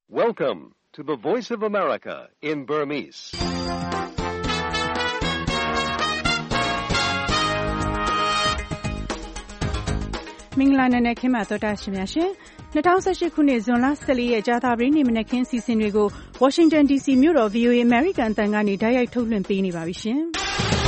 Welcome to the Voice of America in Burmese. ။မင်္ဂလာနံနက်ခင်းပါသောတာရှင်များရှင်။2018ခုနှစ်ဇွန်လ14ရက်ကြာသပတေးနေ့မနက်ခင်းစီစဉ်တွေကို Washington DC မြို့တော် VOA American အသံကနေတိုက်ရိုက်ထုတ်လွှင့်ပေးနေပါပြီရှင်။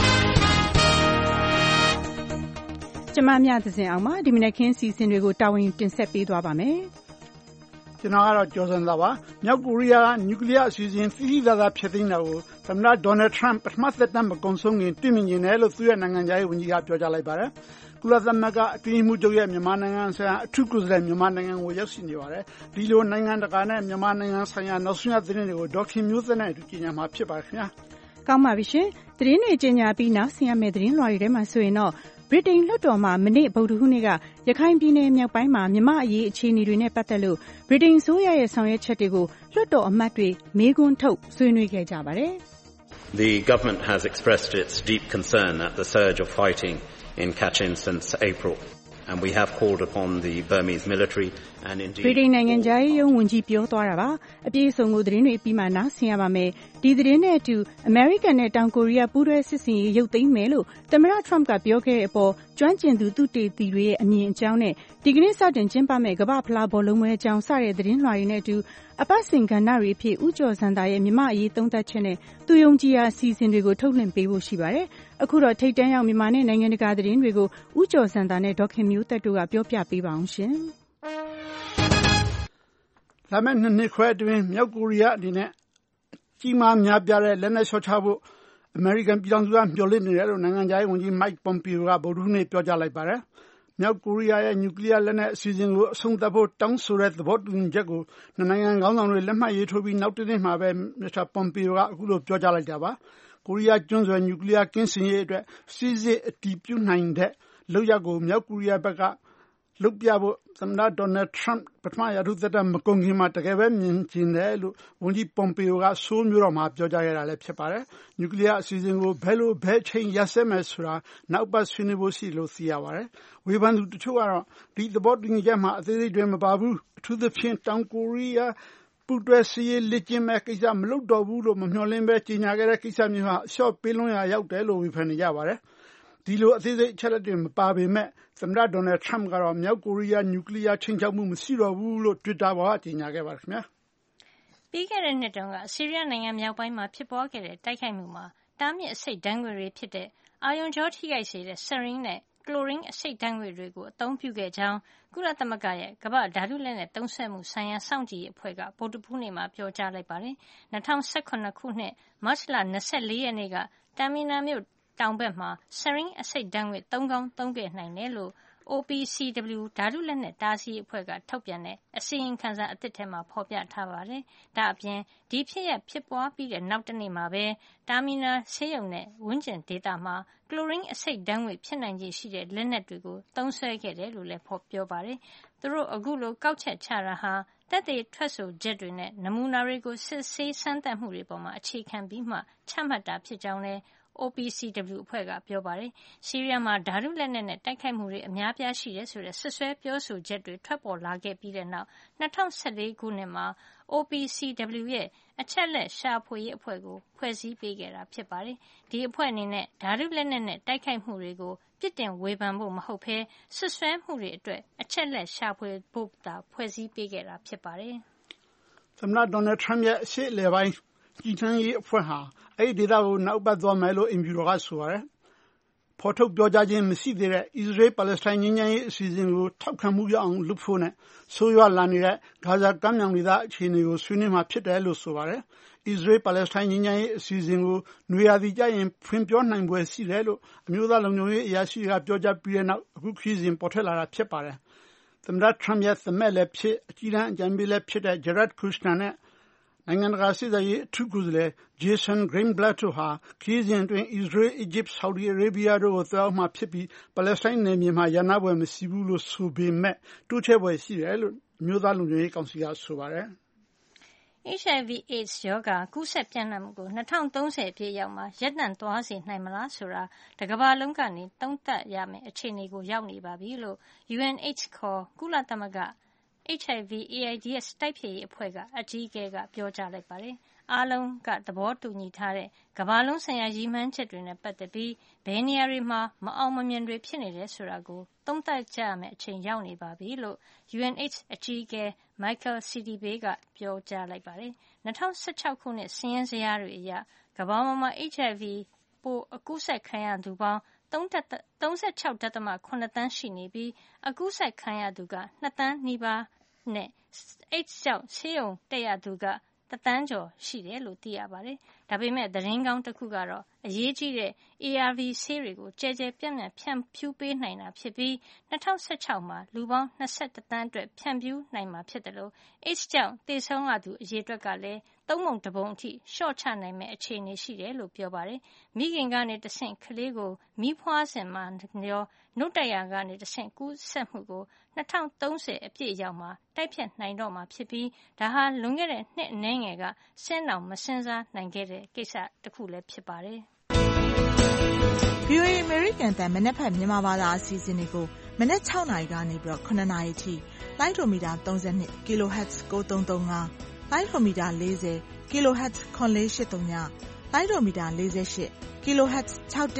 ကျွန်မမြသဇင်အောင်ပါဒီမနက်ခင်းစီစဉ်တွေကိုတာဝန်တင်ဆက်ပေးသွားပါမယ်။ကျွန်တော်ကတော့ကျော်စံသာပါမြောက်ကိုရီးယားကနျူကလ িয়ার အစီအစဉ်သီးသီးသားသားဖျက်သိမ်းတာကိုသမ္မတဒေါ်နယ်ထရန့်ပထမသက်တမ်းမကုန်ဆုံးခင်တွေ့မြင်နေတယ်လို့သူ့ရဲ့နိုင်ငံခြားရေးဝန်ကြီးကပြောကြားလိုက်ပါတယ်။ကုလသမဂ္ဂအတွင်းရေးမှူးချုပ်ရဲ့မြန်မာနိုင်ငံဆိုင်ရာအထူးကိုယ်စားလှယ်မြန်မာနိုင်ငံကိုရောက်ရှိနေပါတယ်။ဒီလိုနိုင်ငံတကာနဲ့မြန်မာနိုင်ငံဆိုင်ရာနောက်ဆုံးရသတင်းတွေကိုဒေါခင်မျိုးသက်နဲ့အတူကြီးညာမှာဖြစ်ပါခင်ဗျာ။ကောင်းပါပြီရှင်။သတင်းတွေကြီးညာပြီးနောက်ဆင်ရမယ့်သတင်းလွှာတွေထဲမှာဆိုရင်တော့ဗြိတိန်လွှတ်တော်မှာမနေ့ဗုဒ္ဓဟူးနေ့ကရခိုင်ပြည်နယ်မြောက်ပိုင်းမှာမြန်မာအရေးအခြေအနေတွေနဲ့ပတ်သက်လို့ဗြိတိန်အစိုးရရဲ့ဆောင်ရွက်ချက်တွေကိုလွှတ်တော်အမတ်တွေမေးခွန်းထုတ်ဆွေးနွေးခဲ့ကြပါတယ်။ The government has expressed its deep concern at the surge of fighting in Kachin since April, and we have called upon the Burmese military and indeed ဗြိတိန်နိုင်ငံခြားရေးဝန်ကြီးပြောသွားတာပါအပြည့်အစုံကိုသတင်းတွေပြီးမှနားဆင်ရပါမယ်ဒီသတင်းနဲ့အတူအမေရိကန်နဲ့တောင်ကိုရီးယားပူးတွဲစစ်ဆင်ရေးရုပ်သိမ်းမယ်လို့သမ္မတထရမ့်ကပြောခဲ့တဲ့အပေါ်ကျွမ်းကျင်သူသုတေသီတွေရဲ့အမြင်အကြောင်းနဲ့ဒီကနေ့စတင်ကျင်းပမယ့်ကမ္ဘာ့ဖလားဘောလုံးပွဲအကြောင်းစတဲ့သတင်းလွှာတွေနဲ့အတူအပတ်စဉ်ကဏ္ဍတွေအဖြစ်ဦးကျော်စံသာရဲ့မြမအရေးသုံးသပ်ချက်နဲ့သူယုံကြည်ရာအစီအစဉ်တွေကိုထုတ်လွှင့်ပေးဖို့ရှိပါတယ်အခုတော့ထိပ်တန်းရောက်မြန်မာနဲ့နိုင်ငံတကာသတင်းတွေကိုဦးကျော်စံသာနဲ့ဒေါခင်မျိုးသက်တို့ကပြောပြပေးပါအောင်ရှင်လာမယ့်နှစ်ခွဲအတွင်းမြောက်ကိုရီးယားအနေနဲ့ကြီးမားများပြားတဲ့လက်နက်လျှော့ချဖို့အမေရိကန်ပြည်ထောင်စုကမျှော်လင့်နေတယ်လို့နိုင်ငံခြားရေးဝန်ကြီး Mike Pompeo ကဗုဒ္ဓဟူးနေ့ပြောကြားလိုက်ပါတယ်။မြောက်ကိုရီးယားရဲ့နျူကလ িয়ার လက်နက်အစီအစဉ်ကိုအဆုံးသတ်ဖို့တောင်းဆိုတဲ့သဘောတူညီချက်ကိုနိုင်ငံခေါင်းဆောင်တွေလက်မှတ်ရေးထိုးပြီးနောက်တစ်နေ့မှာပဲ Mr. Pompeo ကအခုလိုပြောကြားလိုက်တာပါ။ကိုရီးယားကျွန်းဆွယ်နျူကလ িয়ার ကင်းစင်ရေးအတွက်စစ်စစ်အတည်ပြုနိုင်တဲ့လုပ်ရပ်ကိုမြောက်ကိုရီးယားဘက်ကလုပ်ပြဖို့သမ္မတဒေါ်နယ်ထရန့်ပထမရာထူးသက်တမ်းမကုန်ခင်မှာတကယ်ပဲမြင်ကျင်တယ်လို့ဝန်ကြီးပွန်ပီယိုကဆိုးမျိုးတော်မှာပြောကြားခဲ့တာလည်းဖြစ်ပါတယ်။နျူကလ িয়ার အစီအစဉ်ကိုဘယ်ချိန်ရပ်စဲမယ်ဆိုတာနောက်ပတ်ဆွေးနွေးဖို့ရှိလို့သိရပါတယ်။ဝေဖန်သူတချို့ကတော့ဒီသဘောတူညီချက်မှာအသေးစိတ်တွေမပါဘူးအထူးသဖြင့်တောင်ကိုရီးယားပူးတွဲစစ်ရေးလက်ကျင့်မဲ့ကိစ္စမလုပ်တော့ဘူးလို့မမျှော်လင့်ပဲကြီးညာခဲ့တဲ့ကိစ္စမျိုးဟာအလျှော့ပေးလွန်းရာရောက်တယ်လို့ဝေဖန်နေကြပါတယ်။ဒီလိုအသေးစိတ်အချက်လက်တွေမပါပေမဲ့သမ္မတဒေါ်နယ်ထရန့်ကတော့မြောက်ကိုရီးယားနျူကလ িয়ার ချိန်ချောက်မှုမရှိတော့ဘူးလို့ Twitter ပေါ်ကကြေညာခဲ့ပါတယ်ခင်ဗျာပြီးခဲ့တဲ့နှစ်တုန်းကဆီးရီးယားနိုင်ငံမြောက်ပိုင်းမှာဖြစ်ပွားခဲ့တဲ့တိုက်ခိုက်မှုမှာတားမြစ်အဆိပ်ဓာတ်ငွေ့တွေဖြစ်တဲ့အာရုံကြောထိခိုက်စေတဲ့ဆရင်းနဲ့ကလိုရင်းအဆိပ်ဓာတ်ငွေ့တွေကိုအသုံးပြုခဲ့ကြောင်းကုလသမဂ္ဂရဲ့ကမ္ဘာ့ဓာတုလက်နက်သုံးစွဲမှုဆိုင်ရာစောင့်ကြည့်ရေးအဖွဲ့ကဗုဒ္ဓဟူးနေ့မှာပြောကြားလိုက်ပါတယ်။2018ခုနှစ်မတ်လ24ရက်နေ့ကတာမီနာမြို့တောင်ဘက်မှာဆရင်းအဆိပ်ဓာတ်ငွေ့3ကောင်းသုံးခဲ့နိုင်တယ်လို့ OPCW ဓာတုလက်နက်တားဆီးအဖွဲ့ကထုတ်ပြန်တဲ့အစီရင်ခံစာအသစ်ထဲမှာဖော်ပြထားပါတယ်။ဒါအပြင်ဒီဖြစ်ရပ်ဖြစ်ပွားပြီးတဲ့နောက်တစ်နေ့မှာပဲတာမီနာဆေးရုံနဲ့ဝန်းကျင်ဒေသမှာကလိုရင်းအဆိပ်ဓာတ်ငွေ့ဖြစ်နိုင်ခြေရှိတဲ့လက်နက်တွေကိုသုံးစွဲခဲ့တယ်လို့လည်းပြောပါတယ်။သူတို့အခုလိုကောက်ချက်ချတာဟာသက်သေထွက်ဆိုချက်တွေနဲ့နမူနာတွေကိုစစ်ဆေးစမ်းသပ်မှုတွေပေါ်မှာအခြေခံပြီးမှချမှတ်တာဖြစ်ကြောင်းလည်းOPCW အဖွဲ့ကပြောပါတယ်။ဆီးရီးယားမှာဓာတုလက်နက်နဲ့တိုက်ခိုက်မှုတွေအများပြားရှိတယ်ဆိုတဲ့ဆွဆွဲပြောဆိုချက်တွေထွက်ပေါ်လာခဲ့ပြီးတဲ့နောက်2014ခုနှစ်မှာ OPCW ရဲ့အချက်လက်ရှာဖွေရေးအဖွဲ့ကိုဖွဲ့စည်းပေးခဲ့တာဖြစ်ပါတယ်။ဒီအဖွဲ့အနေနဲ့ဓာတုလက်နက်နဲ့တိုက်ခိုက်မှုတွေကိုပြစ်တင်ဝေဖန်ဖို့မဟုတ်ဘဲဆွဆွဲမှုတွေအတွက်အချက်လက်ရှာဖွေဖို့သာဖွဲ့စည်းပေးခဲ့တာဖြစ်ပါတယ်။သမ္မတဒေါ်နယ်ထရန့်ရဲ့အရှိအလယ်ပိုင်းကြီးထမ်းရေးအဖွဲ့ဟာအဲ့ဒီဒေသကိုနောက်ပတ်သွားမယ်လို့အင်ဖြူတော်ကဆိုပါတယ်။ဖော်ထုတ်ပြောကြားခြင်းမရှိသေးတဲ့အစ္စရေးပါလက်စတိုင်းငြိမ်းချမ်းရေးအစီအစဉ်ကိုထောက်ခံမှုရအောင်လုပ်ဖို့နဲ့ဆိုးရွားလာနေတဲ့ဂါဇာကမ်းမြောင်ဒေသအခြေအနေကိုဆွေးနွေးမှဖြစ်တယ်လို့ဆိုပါတယ်။အစ္စရေးပါလက်စတိုင်းငြိမ်းချမ်းရေးအစီအစဉ်ကိုနွေရာသီကျရင်ဖွင့်ပြောနိုင်ပွဲရှိတယ်လို့အမျိုးသားလုံခြုံရေးအရာရှိတွေကပြောကြားပြီးတဲ့နောက်အခုခရီးစဉ်ပေါ်ထွက်လာတာဖြစ်ပါတယ်။သမ္မတထရန့်ရဲ့သမက်လည်းဖြစ်အကြီးတန်းအကြံပေးလည်းဖြစ်တဲ့ Jared Kushner နဲ့နိုင်ငံတကာစစ်ရေးအထူးကိုယ်စားလှယ် Jason Greenblatt တို့ဟာခရီးစဉ်အတွင်းအစ္စရေး၊အီဂျစ်၊ဆော်ဒီအာရေးဗီးယားတို့ကိုသွားရောက်မှာဖြစ်ပြီးပါလက်စတိုင်းနယ်မြေမှာရန်နာပွဲမရှိဘူးလို့ဆိုပေမဲ့တိုးချဲ့ပွဲရှိတယ်လို့အမျိုးသားလုံခြုံရေးကောင်စီကဆိုပါတယ်။ HIV/AIDS ရောဂါကူးစက်ပြန့်နှံ့မှုကို2030အပြည့်ရောက်မှာရပ်တန့်သွားစေနိုင်မလားဆိုတာတကမ္ဘာလုံးကနေသုံးသပ်ရမယ့်အခြေအနေကိုရောက်နေပါပြီလို့ UNH ခေါ်ကုလသမဂ္ဂ HIV/AIDS တိုက်ဖျက်ရေးအဖွဲ့ကအကြီးအကဲကပြောကြားလိုက်ပါတယ်။အားလုံးကသဘောတူညီထားတဲ့ကမ္ဘာလုံးဆိုင်ရာရည်မှန်းချက်တွေနဲ့ပတ်သက်ပြီးဘယ်နေရာတွေမှာမအောင်မမြင်တွေဖြစ်နေတယ်ဆိုတာကိုသုံးသပ်ကြရမယ့်အချိန်ရောက်နေပါပြီလို့ UNAIDS အကြီးအကဲ Michael Sidibe ကပြောကြားလိုက်ပါတယ်။2016 ခုနှစ်စာရင်းဇယားတွေအရကမ္ဘာမှာ HIV ပိုးအကူးစက်ခံရသူပေါင်း36.7 သန်းရှိနေပြီးအကူးစက်ခံရသူက2 သန်းနီးပါးနဲ့ AIDS ကြောင့်ဆေးရုံတက်ရသူက1 သန်းကျော်ရှိတယ်လို့သိရပါတယ်။ဒါပေမဲ့သတင်းကောင်းတစ်ခုကတော့အရေးကြီးတဲ့ ARV ဆေးတွေကိုကျယ်ကျယ်ပြန့်ပြန့်ဖြန့်ဖြူးပေးနိုင်တာဖြစ်ပြီး2016မှာလူပေါင်း21 သန်းအတွက်ဖြန့်ဖြူးနိုင်မှာဖြစ်တယ်လို့ AIDS ကြောင့်သေဆုံးရသူအရေအတွက်ကလည်း3 ပုံ 1 ပုံအထိလျှော့ချနိုင်မယ့်အခြေအနေရှိတယ်လို့ပြောပါတယ်။မိခင်ကနေတဆင့်ကလေးကိုမီးဖွားစဉ်မှာရောနှုတ်တိုက်ရာကနေတဆင့်ကူးစက်မှုကို2030အပြည့်ရောက်မှာတိုက်ဖြတ်နိုင်တော့မှာဖြစ်ပြီးဒါဟာလွန်ခဲ့တဲ့နှစ်အနည်းငယ်ကစဉ်းတောင်မစဉ်းစားနိုင်ခဲ့တဲ့ကိစ္စတစ်ခုလည်းဖြစ်ပါတယ်။ VOA American တန်မနက်ဖြန်မြန်မာဘာသာအစီအစဉ်တွေကိုမနက်6 နာရီကနေပြီးတော့9 နာရီထိလိုင်းဒိုမီတာ32 kHz 9335လိုင်းဒိုမီတာ40 kHz 9483ညလိုင်းဒိုမီတာ48 kHz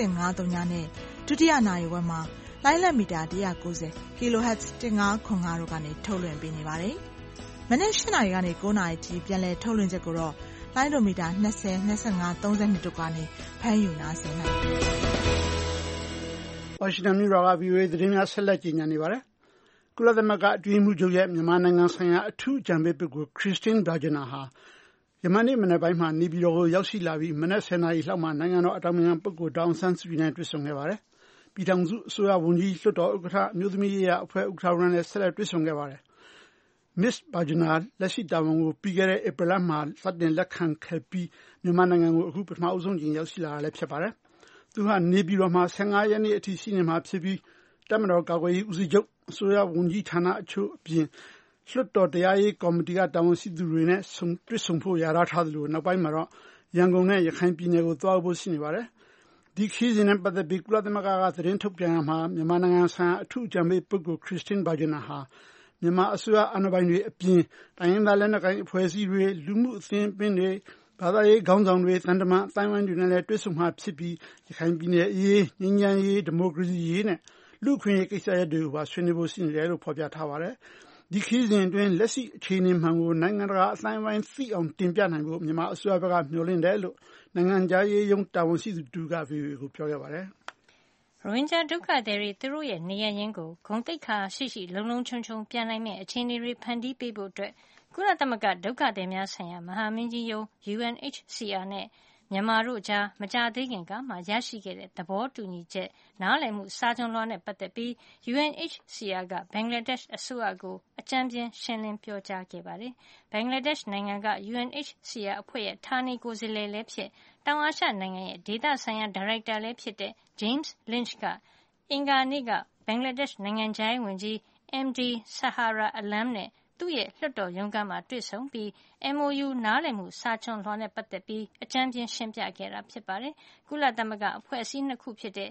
6153နဲ့ဒုတိယနာရီဝက်မှာလိုင်းလက်မီတာ190 kHz 1505တို့ကနေထုတ်လွှင့်ပေးနေပါတယ်။မနက်8 နာရီကနေ9 နာရီထိပြန်လည်ထုတ်လွှင့်ချက်ကိုတော့လိုင်းဒိုမီတာ20 25 32တို့ကနေဖမ်းယူနားဆင်နိုင်ပါတယ်။ဝါရှင်တန်မြို့တော်က VOA သတင်းများဆက်လက်ကြေညာနေပါတယ်။ကုလသမဂ္ဂအတွင်းမှုချုပ်ရဲ့မြန်မာနိုင်ငံဆိုင်ရာအထူးအကြံပေးပုဂ္ဂိုလ် Christine Burgener ဟာယမန်နေ့မနက်ပိုင်းမှာနေပြည်တော်ကိုရောက်ရှိလာပြီးမနက်10 နာရီလောက်မှာနိုင်ငံတော်အတိုင်ပင်ခံပုဂ္ဂိုလ်ဒေါ်အောင်ဆန်းစုကြည်နဲ့တွေ့ဆုံခဲ့ပါတယ်။ပြည်ထောင်စုအစိုးရဝန်ကြီးလွှတ်တော်ဥက္ကဋ္ဌအမျိုးသမီးရေးရာအဖွဲ့ဥက္ကဋ္ဌနဲ့ဆက်လက်တွေ့ဆုံခဲ့ပါတယ်။ Miss Burgener လက်ရှိတာဝန်ကိုပြီးခဲ့တဲ့ဧပြီလမှာစတင်လက်ခံခဲ့ပြီးမြန်မာနိုင်ငံကိုအခုပထမဆုံးကြိမ်ရောက်ရှိလာတာလည်းဖြစ်ပါတယ်။သူဟာနေပြည်တော်မှာ15 ရက်နေ့အထိရှိနေမှာဖြစ်ပြီးတပ်မတော်ကာကွယ်ရေးဦးစီးချုပ်အစိုးရဝန်ကြီးဌာနအချို့အပြင်လွှတ်တော်တရားရေးကော်မတီကတာဝန်ရှိသူတွေနဲ့တွေ့ဆုံဖို့ရာထားသလိုနောက်ပိုင်းမှာတော့ရန်ကုန်နဲ့ရခိုင်ပြည်နယ်ကိုသွားဖို့ရှိနေပါတယ်။ဒီခရီးစဉ်နဲ့ပတ်သက်ပြီးကုလသမဂ္ဂကသတင်းထုတ်ပြန်မှာမြန်မာနိုင်ငံဆိုင်ရာအထူးအကြံပေးပုဂ္ဂိုလ် Christine Burgener ဟာမြန်မာအစိုးရအာဏာပိုင်တွေအပြင်တိုင်းရင်းသားလက်နက်ကိုင်အဖွဲ့အစည်းတွေလူမှုအသင်းအပင်တွေဘာသာရေးခေါင်းဆောင်တွေသံတမန်အတိုင်းအဝိုင်းတွေနဲ့လည်းတွေ့ဆုံမှာဖြစ်ပြီးရခိုင်ပြည်နယ်အရေးငြိမ်းချမ်းရေးဒီမိုကရေစီရေးနဲ့လူ့အခွင့်အရေးကိစ္စရပ်တွေကိုပါဆွေးနွေးဖို့ရှိနေတယ်လို့ဖော်ပြထားပါတယ်။ဒီခရီးစဉ်အတွင်းလက်ရှိအခြေအနေမှန်ကိုနိုင်ငံတကာအတိုင်းအဝိုင်းသိအောင်တင်ပြနိုင်ဖို့မြန်မာအစိုးရဘက်ကမျှော်လင့်တယ်လို့နိုင်ငံခြားရေးရုံးတာဝန်ရှိသူတူက VOA ကိုပြောခဲ့ပါတယ်။ရိုဟင်ဂျာဒုက္ခသည်တွေသူတို့ရဲ့နေရပ်ရင်းကိုဂုဏ်သိက္ခာရှိလုံလုံခြုံခြုံပြန်နိုင်မယ့်အခြေအနေတွေဖန်တီးပေးဖို့အတွက်ကုလသမဂ္ဂဒုက္ခသည်များဆိုင်ရာမဟာမင်းကြီးရုံး UNHCR နဲ့မြန်မာတို့ကြားမကြာသေးခင်ကမှရရှိခဲ့တဲ့သဘောတူညီချက်နားလည်မှုစာချွန်လွှာနဲ့ပတ်သက်ပြီး UNHCR ကဘင်္ဂလားဒေ့ရှ်အစိုးရကိုအကြမ်းဖျင်းရှင်းလင်းပြောကြားခဲ့ပါတယ်။ဘင်္ဂလားဒေ့ရှ်နိုင်ငံက UNHCR အဖွဲ့ရဲ့ဌာနေကိုယ်စားလှယ်လည်းဖြစ်တောင်အာရှနိုင်ငံရဲ့ဒေသဆိုင်ရာဒါရိုက်တာလည်းဖြစ်တဲ့ James Lynch ကအင်္ဂါနေ့ကဘင်္ဂလားဒေ့ရှ်နိုင်ငံခြားရေးဝန်ကြီး MD Sahara Alam နဲ့သူ့ရဲ့လွှတ်တော်ရုံးခန်းမှာတွေ့ဆုံပြီး MOU နားလည်မှုစာချွန်လွှာနဲ့ပတ်သက်ပြီးအကြမ်းဖျင်းရှင်းပြခဲ့တာဖြစ်ပါတယ်။ကုလသမဂ္ဂအဖွဲ့အစည်း2ခုဖြစ်တဲ့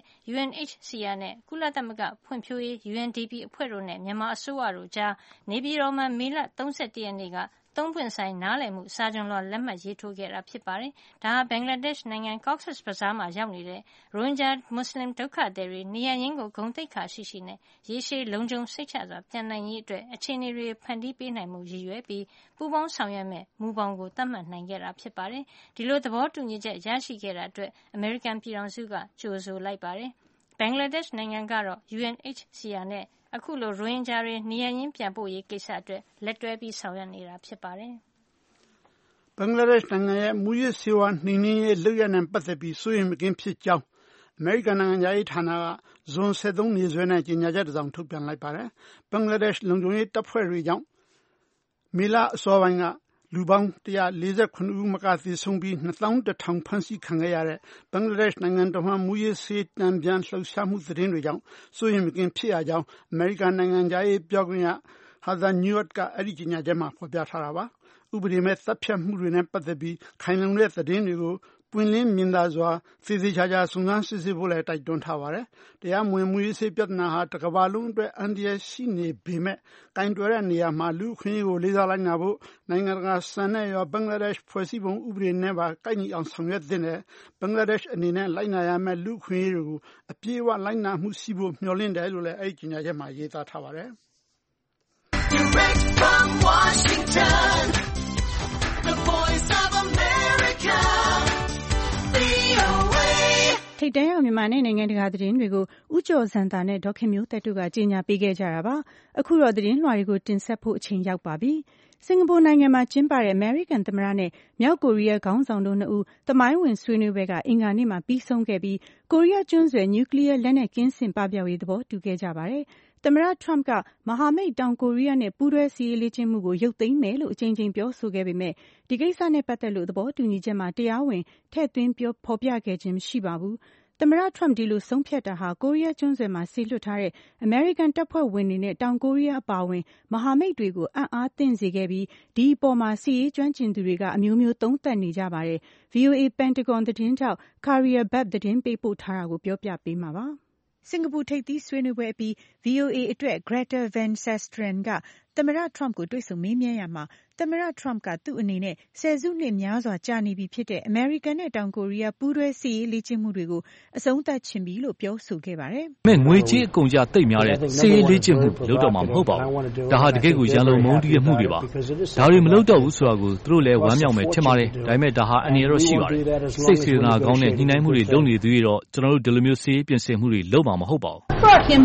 UNHCR နဲ့ကုလသမဂ္ဂဖွံ့ဖြိုးရေး UNDP အဖွဲ့တို့နဲ့မြန်မာအစိုးရတို့ကြားနေပြည်တော်မှာမေလ31 ရက်နေ့က3 ပွင့်ဆိုင်နားလည်မှုစာချွန်လွှာလက်မှတ်ရေးထိုးခဲ့တာဖြစ်ပါတယ်။ဒါဟာဘင်္ဂလားဒေ့ရှ်နိုင်ငံ Cox's Bazar မှာရောက်နေတဲ့ရိုဟင်ဂျာမွတ်စလင်ဒုက္ခသည်တွေနေရပ်ရင်းကိုဂုဏ်သိက္ခာရှိနဲ့ရေရှည်လုံခြုံစိတ်ချစွာပြန်နိုင်ရေးအတွက်အခြေအနေတွေဖန်တီးပေးနိုင်မှုရည်ရွယ်ပြီးပူးပေါင်းဆောင်ရွက်မဲ့မူပေါင်းကိုသတ်မှတ်နိုင်ခဲ့တာဖြစ်ပါတယ်။ဒီလိုသဘောတူညီချက်ရရှိခဲ့တာအတွက်အမေရိကန်ပြည်ထောင်စုကကြိုဆိုလိုက်ပါတယ်။ဘင်္ဂလားဒေ့ရှ်နိုင်ငံကတော့ UNHCR နဲ့အခုလိုရိုဟင်ဂျာတွေနေရပ်ရင်းပြန်ပို့ရေးကိစ္စအတွက်လက်တွဲပြီးဆောင်ရွက်နေတာဖြစ်ပါတယ်။ဘင်္ဂလားဒေ့ရှ်နိုင်ငံရဲ့မူရစ်ဆေးဝါးနှိမ်နင်းရေးလုပ်ရနဲ့ပတ်သက်ပြီးစိုးရိမ်မကင်းဖြစ်ကြောင်းအမေရိကန်နိုင်ငံသားရေးဌာနကဇွန်23နေ့စွဲနဲ့ကြေညာချက်တစ်စောင်ထုတ်ပြန်လိုက်ပါတယ်။ဘင်္ဂလားဒေ့ရှ်လုံခြုံရေးတပ်ဖွဲ့တွေကြောင့်မေလအစောပိုင်းကလူပေါင်း149ဦးမကသေဆုံးပြီး21,000ဖမ်းဆီးခံခဲ့ရတဲ့ဘင်္ဂလားဒေ့ရှ်နိုင်ငံတော်မှမူရစ်ဆေးတန်ပြန်လှုပ်ရှားမှုသတင်းတွေကြောင့်စိုးရိမ်မကင်းဖြစ်ရကြောင်းအမေရိကန်နိုင်ငံသားရေးပြောခွင့်ရ Heather Nauert ကအဲ့ဒီကြေညာချက်မှာဖော်ပြထားတာပါ။ဥပဒေမဲ့တပ်ဖြတ်မှုတွေနဲ့ပတ်သက်ပြီးခိုင်လုံတဲ့သတင်းတွေကိုပွင့်လင်းမြင်သာစွာသေသေးချာချာစုံစမ်းစစ်ဆေးဖို့လည်းတိုက်တွန်းထားပါတယ်။တရားမဝင်မူရေးဆေးပြဿနာဟာတစ်ကမ္ဘာလုံးအတွက်အန္တရာယ်ရှိနေပေမဲ့ကိုင်တွယ်တဲ့နေရာမှာလူ့အခွင့်အရေးကိုလေးစားလိုက်နာဖို့နိုင်ငံတကာစံနဲ့ရောဘင်္ဂလားဒေ့ရှ်ဖွဲ့စည်းပုံဥပဒေနဲ့ပါကိုက်ညီအောင်ဆောင်ရွက်သင့်တယ်။ဘင်္ဂလားဒေ့ရှ်အနေနဲ့လိုက်နာရမယ့်လူ့အခွင့်အရေးတွေကိုအပြည့်အဝလိုက်နာမှုရှိဖို့မျှော်လင့်တယ်လို့လည်းအဲဒီကြေညာချက်မှာရေးသားထားပါတယ်။ Direct from Washington, the voice of America, VOA. ထိပ်တန်းရောက်မြန်မာနဲ့နိုင်ငံတကာသတင်းတွေကိုဦးကျော်စံတာနဲ့ဒေါခင်မျိုးသက်တို့ကကြေညာပေးခဲ့ကြတာပါ။အခုတော့သတင်းလွှာတွေကိုတင်ဆက်ဖို့အချိန်ရောက်ပါပြီ။စင်ကာပူနိုင်ငံမှာကျင်းပတဲ့ American သမ္မတနဲ့မြောက်ကိုရီးယားခေါင်းဆောင်တို့နှစ်ဦးသမိုင်းဝင်ဆွေးနွေးပွဲကအင်္ဂါနေ့မှာပြီးဆုံးခဲ့ပြီးကိုရီးယားကျွန်းဆွယ်နျူကလ িয়ার လက်နက်ကင်းစင်ပပျောက်ရေးသဘောတူခဲ့ကြပါတယ်။သမ္မတ Trump ကမဟာမိတ်တောင်ကိုရီးယားနဲ့ပူးတွဲစစ်ရေးလေ့ကျင့်မှုကိုရုပ်သိမ်းမယ်လို့အကြိမ်ကြိမ်ပြောဆိုခဲ့ပေမဲ့ဒီကိစ္စနဲ့ပတ်သက်လို့သဘောတူညီချက်မှာတရားဝင်ထည့်သွင်းဖော်ပြခဲ့ခြင်းမရှိပါဘူး။သမ္မတ Trump ဒီလိုဆုံးဖြတ်တာဟာကိုရီးယားကျွန်းဆွယ်မှာစေလွှတ်ထားတဲ့အမေရိကန်တပ်ဖွဲ့ဝင်တွေနဲ့တောင်ကိုရီးယားအပါအဝင်မဟာမိတ်တွေကိုအံ့အားသင့်စေခဲ့ပြီးဒီအပေါ်မှာစစ်ရေးကျွမ်းကျင်သူတွေကအမျိုးမျိုးသုံးသပ်နေကြပါတယ်။ VOA Pentagon သတင်းထောက် Carrier Babb သတင်းပေးပို့ထားတာကိုပြောပြပေးမှာပါ။စင်ကာပူထိပ်သီးဆွေးနွေးပွဲအပြီး VOA အတွက် Greta Van Susteren ကသမ္မတ Trump ကိုတွေ့ဆုံမေးမြန်းရာမှာသမ္မတ Trump ကသူ့အနေနဲ့ဆယ်စုနှစ်များစွာကြာနေပြီဖြစ်တဲ့အမေရိကန်နဲ့တောင်ကိုရီးယားပူးတွဲစစ်ရေးလေ့ကျင့်မှုတွေကိုအဆုံးသတ်ချင်ပြီလို့ပြောဆိုခဲ့ပါတယ်။ငွေကြေးအကုန်အကျသိပ်များတဲ့စစ်ရေးလေ့ကျင့်မှုလုပ်တော့မှာမဟုတ်ပါဘူး။ဒါဟာတကယ့်ကိုရန်လိုမုန်းတီးတဲ့မှုတွေပါ။ဒါတွေမလုပ်တော့ဘူးဆိုတာကိုသူတို့လည်းဝမ်းမြောက်မယ်ထင်ပါတယ်။ဒါပေမဲ့ဒါဟာအန္တရာယ်တော့ရှိပါတယ်။စိတ်စေတနာကောင်းတဲ့ညှိနှိုင်းမှုတွေလုပ်နေသေးတော့ကျွန်တော်တို့ဒီလိုမျိုးစစ်ရေးပြင်ဆင်မှုတွေလုပ်မှာမဟုတ်ပါဘူး။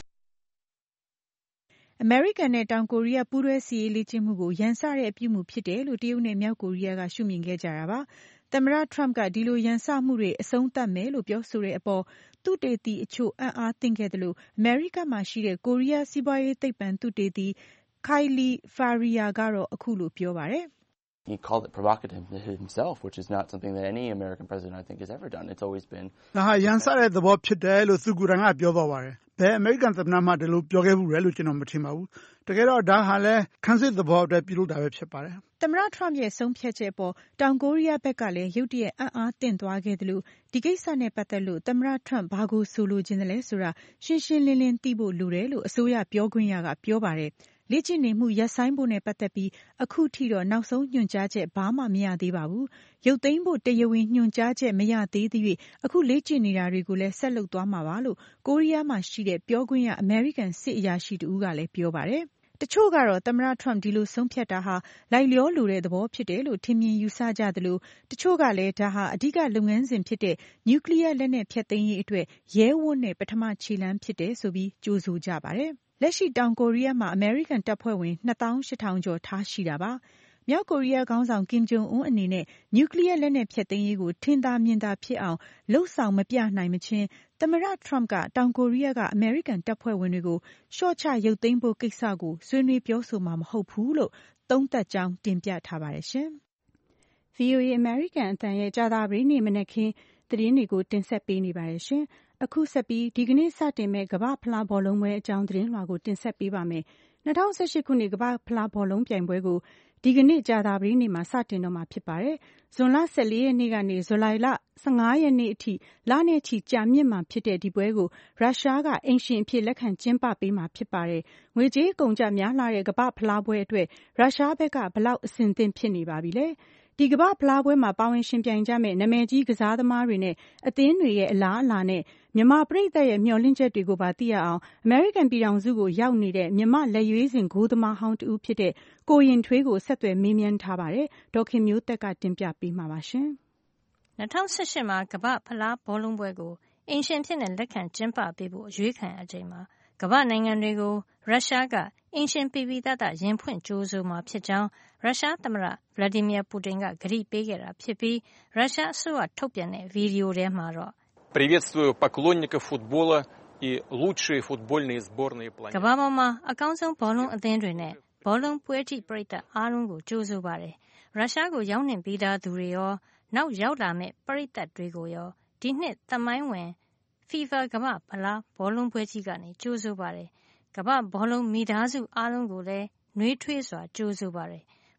အမေရိကန်နဲ့တောင်ကိုရီးယားပူးတွဲစစ်ရေးလေ့ကျင့်မှုကိုရန်စတဲ့အပြုအမူဖြစ်တယ်လို့တရုတ်နဲ့မြောက်ကိုရီးယားကရှုမြင်ခဲ့ကြတာပါ။သမ္မတ Trump ကဒီလိုရန်စမှုတွေအဆုံးသတ်မယ်လို့ပြောဆိုတဲ့အပေါ်သုတေသီအချို့အံ့အားသင့်ခဲ့တယ်လို့အမေရိကမှာရှိတဲ့ကိုရီးယားစီးပွားရေးသိပ္ပံသုတေသီ Kylie Faria ကတော့အခုလိုပြောပါတယ်။ He called it provocative himself, which is not something that any American president, I think, has ever done. It's always been... ဒါဟာရန်စတဲ့သဘောဖြစ်တယ်လို့သူကိုယ်တိုင်ကပြောသွားပါတယ်။ဘယ်အမေရိကန်သမ္မတမှဒီလိုပြောခဲ့ဘူးလဲလို့ကျွန်တော်မထင်ပါဘူး။တကယ်တော့ဒါဟာလည်းခန်းစစ်သဘောအတွက်ပြုလုပ်တာပဲဖြစ်ပါတယ်။သမ္မတ Trump ရဲ့ဆုံးဖြတ်ချက်ပေါ်တောင်ကိုရီးယားဘက်ကလည်းရုတ်တရက်အံ့အားသင့်သွားခဲ့တယ်လို့ဒီကိစ္စနဲ့ပတ်သက်လို့သမ္မတ Trump ဘာကိုဆိုလိုချင်တယ်လဲဆိုတာရှင်းရှင်းလင်းလင်းသိဖို့လိုတယ်လို့အစိုးရပြောခွင့်ရကပြောပါတယ်။လေ့ကျင့်နေမှုရပ်ဆိုင်းဖို့နဲ့ပတ်သက်ပြီးအခုထိတော့နောက်ဆုံးညွှန်ကြားချက်ဘာမှမရသေးပါဘူး။ရုပ်သိမ်းဖို့တရားဝင်ညွှန်ကြားချက်မရသေးသရွေ့အခုလေ့ကျင့်နေတာတွေကိုလည်းဆက်လုပ်သွားမှာပါလို့ကိုရီးယားမှာရှိတဲ့ပြောခွင့်ရအမေရိကန်စစ်အရာရှိတဦးကလည်းပြောပါတယ်။တချို့ကတော့သမ္မတ Trump ဒီလိုဆုံးဖြတ်တာဟာလိုက်လျောလိုတဲ့သဘောဖြစ်တယ်လို့ထင်မြင်ယူဆကြသလိုတချို့ကလည်းဒါဟာအဓိကလုပ်ငန်းစဉ်ဖြစ်တဲ့နျူကလ িয়ার လက်နက်ဖျက်သိမ်းရေးအတွက်ရဲဝတ်နဲ့ပထမခြေလှမ်းဖြစ်တယ်ဆိုပြီးကြိုဆိုကြပါတယ်။လက်ရှိတောင်ကိုရီးယားမှာအမေရိကန်တပ်ဖွဲ့ဝင် 28,000 ကျော်ထားရှိတာပါ။မြောက်ကိုရီးယားခေါင်းဆောင်ကင်ဂျုံအွန်းအနေနဲ့နျူကလ িয়ার လက်နက်ဖျက်သိမ်းရေးကိုထင်သာမြင်သာဖြစ်အောင်လှုပ်ဆောင်မပြနိုင်မချင်းသမ္မတ Trump ကတောင်ကိုရီးယားကအမေရိကန်တပ်ဖွဲ့ဝင်တွေကိုလျှော့ချရုပ်သိမ်းဖို့ကိစ္စကိုဆွေးနွေးပြောဆိုမှာမဟုတ်ဘူးလို့သုံးသပ်ကြောင်းတင်ပြထားပါတယ်ရှင်။ VOA အမေရိကန်အသံရဲ့ကြာသပတေးနေ့မနက်ခင်းသတင်းတွေကိုတင်ဆက်ပေးနေပါတယ်ရှင်။အခုဆက်ပြီးဒီကနေ့စတင်မဲ့ကမ္ဘာ့ဖလားဘောလုံးပွဲအကြောင်းသတင်းလွှာကိုတင်ဆက်ပေးပါမယ်။2018ခုနှစ်ကမ္ဘာ့ဖလားဘောလုံးပြိုင်ပွဲကိုဒီကနေ့ကြာသပတေးနေ့မှာစတင်တော့မှာဖြစ်ပါတယ်။ဇွန်လ14ရက်နေ့ကနေဇူလိုင်လ15ရက်နေ့အထိလနဲ့ချီကြာမြင့်မှာဖြစ်တဲ့ဒီပွဲကိုရုရှားကအိမ်ရှင်အဖြစ်လက်ခံကျင်းပပေးမှာဖြစ်ပါတယ်။ငွေကြေးကုန်ကျများလှတဲ့ကမ္ဘာ့ဖလားပွဲအတွက်ရုရှားဘက်ကဘလောက်အဆင်သင့်ဖြစ်နေပါပြီလဲ။ဒီကမ္ဘာ့ဖလားပွဲမှာပါဝင်ရှင်ပြိုင်ကြမဲ့နာမည်ကြီးကစားသမားတွေနဲ့အသင်းတွေရဲ့အလားအလာနဲ့မြန်မာပရိသတ်ရဲ့မျှော်လင့်ချက်တွေကိုပါသိရအောင်အမေရိကန်ပြည်ထောင်စုကိုရောက်နေတဲ့မြန်မာလက်ရွေးစင်ဂိုးသမားဟောင်းတဦးဖြစ်တဲ့ကိုရင်ထွေးကိုဆက်သွယ်မေးမြန်းထားပါတယ်။ဒေါခင်မျိုးသက်ကတင်ပြပေးမှာပါရှင်။2018မှာကမ္ဘာ့ဖလားဘောလုံးပွဲကိုအိမ်ရှင်ဖြစ်တဲ့လက်ခံကျင်းပပေးဖို့အရွေးခံရချိန်မှာကမ္ဘာနိုင်ငံတွေကိုရုရှားကအိမ်ရှင်ပြည်ပြည်သားရင်ဖွင့်ကြိုးဆိုမှာဖြစ်ကြောင်းရုရှားသမ္မတဗလာဒီမီယာပူတင်ကကတိပေးခဲ့တာဖြစ်ပြီးရုရှားအစိုးရထုတ်ပြန်တဲ့ဗီဒီယိုထဲမှာတော့ Приветствую поклонников футбола и лучшие футбольные сборные планеты. ကမ္ဘာပေါ်မှာအကောင်းဆုံးဘောလုံးအသင်းတွေနဲ့ဘောလုံးပွဲကြည့်ပရိသတ်အားလုံးကိုကြိုးဆိုပါတယ်။ရုရှားကိုရောက်နှင်ပြီးသားသူတွေရောနောက်ရောက်လာမဲ့ပရိသတ်တွေကိုရောဒီနှစ်သမိုင်းဝင် FIFA ကမ္ဘာ့ဖလားဘောလုံးပွဲကြီးကနေကြိုးဆိုပါတယ်။ကမ္ဘာ့ဘောလုံးမိသားစုအားလုံးကိုလည်းနှွေးထွေးစွာကြိုးဆိုပါတယ်။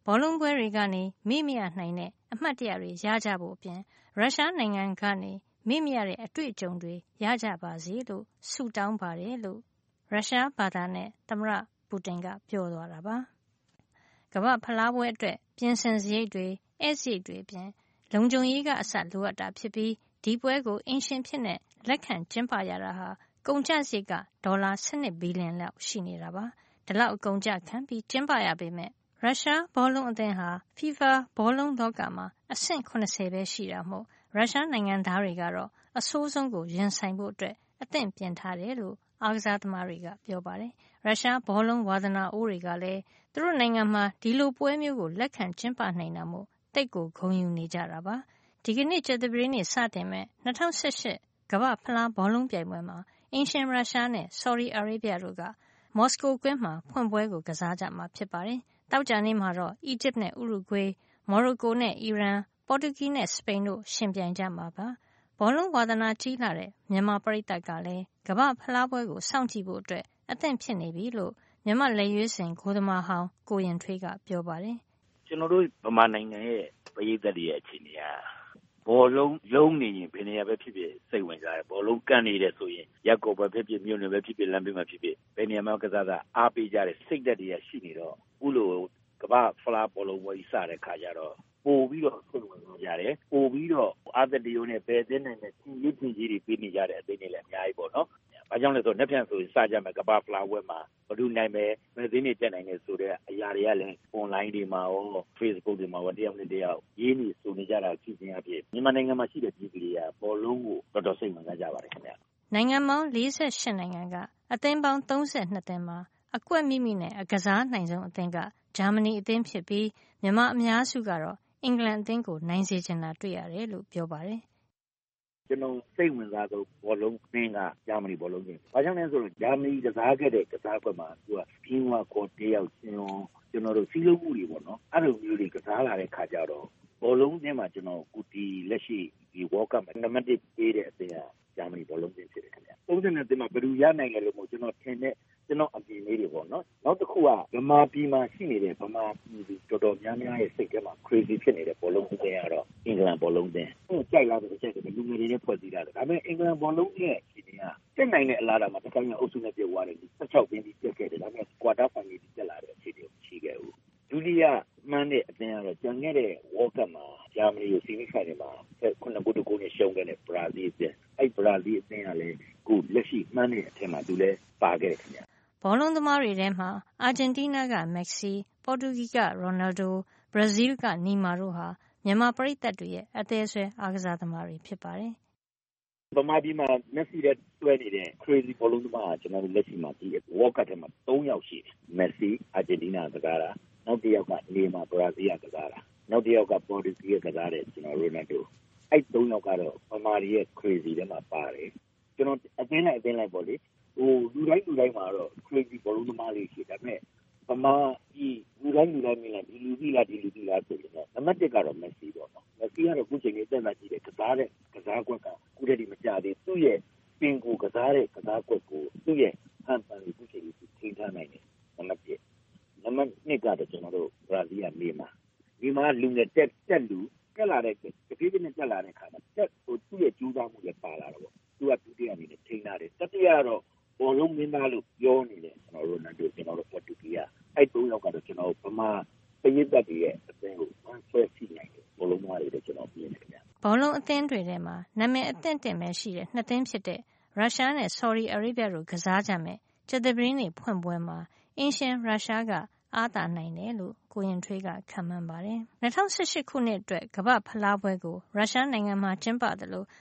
ဘောလုံးပွဲတွေကနေမေ့မရနိုင်တဲ့အမှတ်တရတွေရကြဖို့အပြင်ရုရှားနိုင်ငံကနေမေ့မရတဲ့အတွေ့အကြုံတွေရကြပါစေလို့ဆုတောင်းပါတယ်လို့ရုရှားဘာသာနဲ့သမ္မတပူတင်ကပြောသွားတာပါကမ္ဘာဖလားပွဲအတွက်ပြင်ဆင်စရိတ်တွေဧည့်စရိတ်တွေအပြင်လုံခြုံရေးကအစလိုအပ်တာဖြစ်ပြီးဒီပွဲကိုအင်ရှင်ဖြစ်နဲ့လက်ခံကျင်းပရတာဟာကုန်ကျစရိတ်ကဒေါ်လာ12ဘီလီယံလောက်ရှိနေတာပါဒီလောက်အကုန်ကျခံပြီးကျင်းပရပေမဲ့ရုရှားဘောလုံးအသင်းဟာ FIFA ဘောလုံးလောကမှာအဆင့်80ပဲရှိတာမို့ရုရှားနိုင်ငံသားတွေကတော့အဆိုးဆုံးကိုရင်ဆိုင်ဖို့အတွက်အသင့်ပြင်ထားတယ်လို့အားကစားသမားတွေကပြောပါတယ်ရုရှားဘောလုံးဝါသနာအိုးတွေကလည်းသူတို့နိုင်ငံမှာဒီလိုပွဲမျိုးကိုလက်ခံကျင်းပနိုင်တာမို့တိတ်ကိုဂုဏ်ယူနေကြတာပါဒီကနေ့ကြာသပတေးနေ့စတင်မဲ့2018ကမ္ဘာဖလားဘောလုံးပြိုင်ပွဲမှာအင်ရှင်ရုရှားနဲ့ဆော်ဒီအာရေဗျတို့ကမော်စကိုကွင်းမှာဖွင့်ပွဲကိုကစားကြမှာဖြစ်ပါတယ်တောက်ကြနေ့မှာတော့အီဂျစ်နဲ့ဥရုဂွေးမော်ရိုကိုနဲ့အီရန်ပေါ်တူဂီနဲ့စပိန်တို့ရှင်ပြိုင်ကြမှာပါဘောလုံးဝါသနာကြီးလာတဲ့မြန်မာပရိသတ်ကလည်းကမ္ဘာဖလားပွဲကိုစောင့်ကြည့်ဖို့အတွက်အသင့်ဖြစ်နေပြီလို့မြန်မာလက်ရွေးစင်ဂိုးသမားဟောင်းကိုရင်ထွေးကပြောပါတယ်ကျွန်တော်တို့ဗမာနိုင်ငံရဲ့ပရိသတ်တွေရဲ့အခြေအနေကဘောလုံးလုံးနေရင်ဘယ်နေရာပဲဖြစ်ဖြစ်စိတ်ဝင်စားတယ်ဘောလုံးကန့်နေတဲ့ဆိုရင်ရက်ကိုပဲဖြစ်ဖြစ်မြို့နယ်ပဲဖြစ်ဖြစ်လမ်းဘေးမှာဖြစ်ဖြစ်ဘယ်နေရာမှာကစားတာအားပေးကြတဲ့စိတ်ဓာတ်တွေရှိနေတော့ဥလိုကမ္ဘာဖလားဘောလုံးပွဲစတဲ့ခါကျတော့ပို့ပြီးတော့စိတ်ဝင်စားကြတယ်ပို့ပြီးတော့အာသတီယိုနဲ့ဘယ်သိနိုင်တဲ့ချင်းကြီးတွေပြီးနေကြတဲ့အသိနေလည်းအများကြီးပေါ့နော်ဘာကြောင့်လဲဆိုတော့နှစ်ပြန်ဆိုရင်စကြမယ်ကမ္ဘာဖလားပွဲမှာဘယ်သူနိုင်မယ်ဘယ်သိနေတက်နိုင်လဲဆိုတဲ့အရာတွေကလည်း online တွေမှာရော Facebook တွေမှာရောတယောက်နဲ့တယောက်ရေးနေဆိုနေကြတာဖြစ်ခြင်းအဖြစ်မြန်မာနိုင်ငံမှာရှိတဲ့ပြည်သူတွေကဘောလုံးကိုတော်တော်စိတ်ဝင်စားကြပါတယ်ခင်ဗျနိုင်ငံပေါင်း48နိုင်ငံကအသင်းပေါင်း32သင်းမှာအကွက်မိမိနဲ့အကစားနိုင်ဆုံးအသင်းကဂျာမနီအသင်းဖြစ်ပြီးမြန်မာအများစုကတော့အင်္ဂလန်အသင်းကိုနိုင်စေချင်တာတွေ့ရတယ်လို့ပြောပါတယ်ကျွန်တော်စိတ်ဝင်စားဆုံးဘောလုံးသင်းကဂျာမနီဘောလုံးသင်း။ဘာကြောင့်လဲဆိုတော့ဂျာမနီကစားခဲ့တဲ့ကစားကွက်မှာသူကပြင်းဝါခေါ်တယောက်ချင်းရောကျွန်တော်တို့စီးလုံးမှုတွေပေါ့နော်။အဲ့လိုမျိုးတွေကစားလာတဲ့ခါကျတော့ဘောလုံးသင်းမှာကျွန်တော်ကုတီလက်ရှိဒီ World Cup မှာနံပါတ်1ပေးတဲ့အသင်းကဂျာမနီဘောလုံးသင်းဖြစ်တယ်ခင်ဗျ။30နဲ့သင်းမှာဘယ်သူရနိုင်လဲလို့မို့ကျွန်တော်ထင်တဲ့ကျွန်တော်အပြင်လေးတွေပေါ့နော်။နောက်တစ်ခုကဗမာပြည်မှာရှိနေတဲ့ဗမာပြည်တော်တော်များများရဲ့စိတ်ထဲမှာ crazy ဖြစ်နေတဲ့ဘောလုံးသင်းကတော့အင်္ဂလန်ဘောလုံးသင်း။သူကြိုက်လာတဲ့ချက်တွေလူငယ်တွေနဲ့ဖွဲ့စည်းတာ။ဒါပေမဲ့အင်္ဂလန်ဘောလုံးရဲ့အခြေအနေကတက်နိုင်တဲ့အလားအလာမှာတစ်ခါမှအုပ်စုနဲ့ပြတ်သွားတယ်16သင်းပြီးပြတ်ခဲ့တယ်။ဒါပေမဲ့ quarter final ပြီးတက်လာတဲ့အခြေအနေရှိခဲ့ဘူး။ဒုတိယမှန်းတဲ့အသင်းကတော့ကျန်ခဲ့တဲ့ World Cup မှာဂျာမနီကိုဆီမီဖိုင်နယ်မှာ9-9နဲ့ရှုံးခဲ့တဲ့ဘရာဇီးအသင်း။အဲ့ဘရာဇီးအသင်းကလည်းကိုလက်ရှိမှန်းတဲ့အထက်မှာသူလည်းပါခဲ့တယ်ခင်ဗျ။ဘောလုံးသမားတွေထဲမှာအာဂျင်တီးနားကမက်ဆီ၊ပေါ်တူဂီကရိုနယ်ဒို၊ဘရာဇီးကနီမာတို့ဟာမြန်မာပရိသတ်တွေရဲ့အသေးဆွဲအားကစားသမားတွေဖြစ်ပါတယ်။ဗမာပြည်မှာမက်ဆီနဲ့တွဲနေတဲ့ crazy ဘောလုံးသမားကကျွန်တော်တို့လက်ရှိမှာဒီ World Cup ထဲမှာ3ယောက်ရှိတယ်။မက်ဆီအာဂျင်တီးနားကစားတာနောက်တစ်ယောက်ကနေမာဘရာဇီးကစားတာနောက်တစ်ယောက်ကပေါ်တူဂီကစားတဲ့ကျွန်တော်ရိုနယ်ဒိုအဲ့3ယောက်ကတော့ဗမာပြည်ရဲ့ crazy ထဲမှာပါတယ်။ကျွန်တော်အသင်းလိုက်ပေါ့လေဟိုလူတိုင်းမှာတော့ crazy ဘောလုံးသမားလေးရှိတယ်ဒါပေမဲ့ဗမာပြည်လူတိုင်းမြင်လိုက်ဒီလူကြီးလားဆိုရင်တော့နံပါတ်1ကတော့မက်ဆီပေါ့နော်မက်ဆီကတော့ခုချိန်ကြီးတက်လာကြည့်တယ်ကစားကွက်ကခုတည်းဒီမကြသေးသူ့ရဲ့ပင်ကိုကစားတဲ့ကစားကွက်ကိုသူ့ရဲ့ဟန်ပန်ကိုခုချိန်ကြီးထိန်းထားနိုင်တယ်နံပါတ်1နံပါတ်2ကတော့ကျွန်တော်တို့ဘရာဇီးကနေမာလူငယ်တက်လူတက်လာတဲ့တပြေးပြေးနဲ့တက်လာတဲ့ခါမှာတက်ဟိုသူ့ရဲ့ကြိုးစားမှုလည်းပါလာတော့သူကဒုတိယအနေနဲ့ထိန်းထားတယ်တတိယကတော့ဘောလုံးမင်းသားလို့ပြောနေတယ်ကျွန်တော်ရိုနယ်ဒိုကျွန်တော်တို့ပေါ်တူဂီအဲ့3ယောက်ကတော့ကျွန်တော်ဗမာပရိသတ်တွေရဲ့အသင်းကိုဆွဲစီနိုင်တယ်ဘောလုံးသားတွေလည်းကျွန်တော်ပြနေတယ်ခင်ဗျဘောလုံးအသင်းတွေထဲမှာနာမည်အသင့်တင်ပဲရှိတဲ့2သင်းဖြစ်တဲ့ရုရှားနဲ့ဆော်ဒီအာရေဗျတို့ကစားကြမယ်ကြာသပတေးနေ့ဖွင့်ပွဲမှာအင်ရှင်ရုရှားကအားသာနိုင်တယ်လို့ကိုရင်ထွေးကခန့်မှန်းပါတယ်2018ခုနှစ်အတွက်ကမ္ဘာဖလားပွဲကိုရုရှားနိုင်ငံမှာကျင်းပတယ်လို့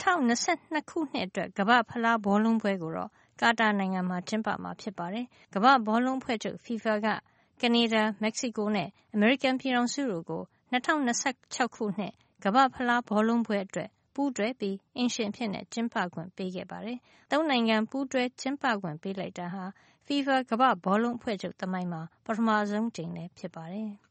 2022ခုနှစ်အတွက်ကမ္ဘာဖလားဘောလုံးပွဲကိုတော့ကာတာနိုင်ငံမှာကျင်းပမှာဖြစ်ပါတယ်။ကမ္ဘာဘောလုံးအဖွဲ့ချုပ် FIFA ကကနေဒါ၊မက္ကဆီကိုနဲ့အမေရိကန်ပြည်ထောင်စုတို့ကို2026ခုနှစ်ကမ္ဘာဖလားဘောလုံးပွဲအတွက်ပူးတွဲပြီးအင်ရှင်ဖြစ်ကျင်းပခွင့်ပေးခဲ့ပါတယ်။သုံးနိုင်ငံပူးတွဲကျင်းပခွင့်ပေးလိုက်တာဟာ FIFA ကမ္ဘာဘောလုံးအဖွဲ့ချုပ်သမိုင်းမှာပထမဆုံးကြိမ်လည်းဖြစ်ပါတယ်။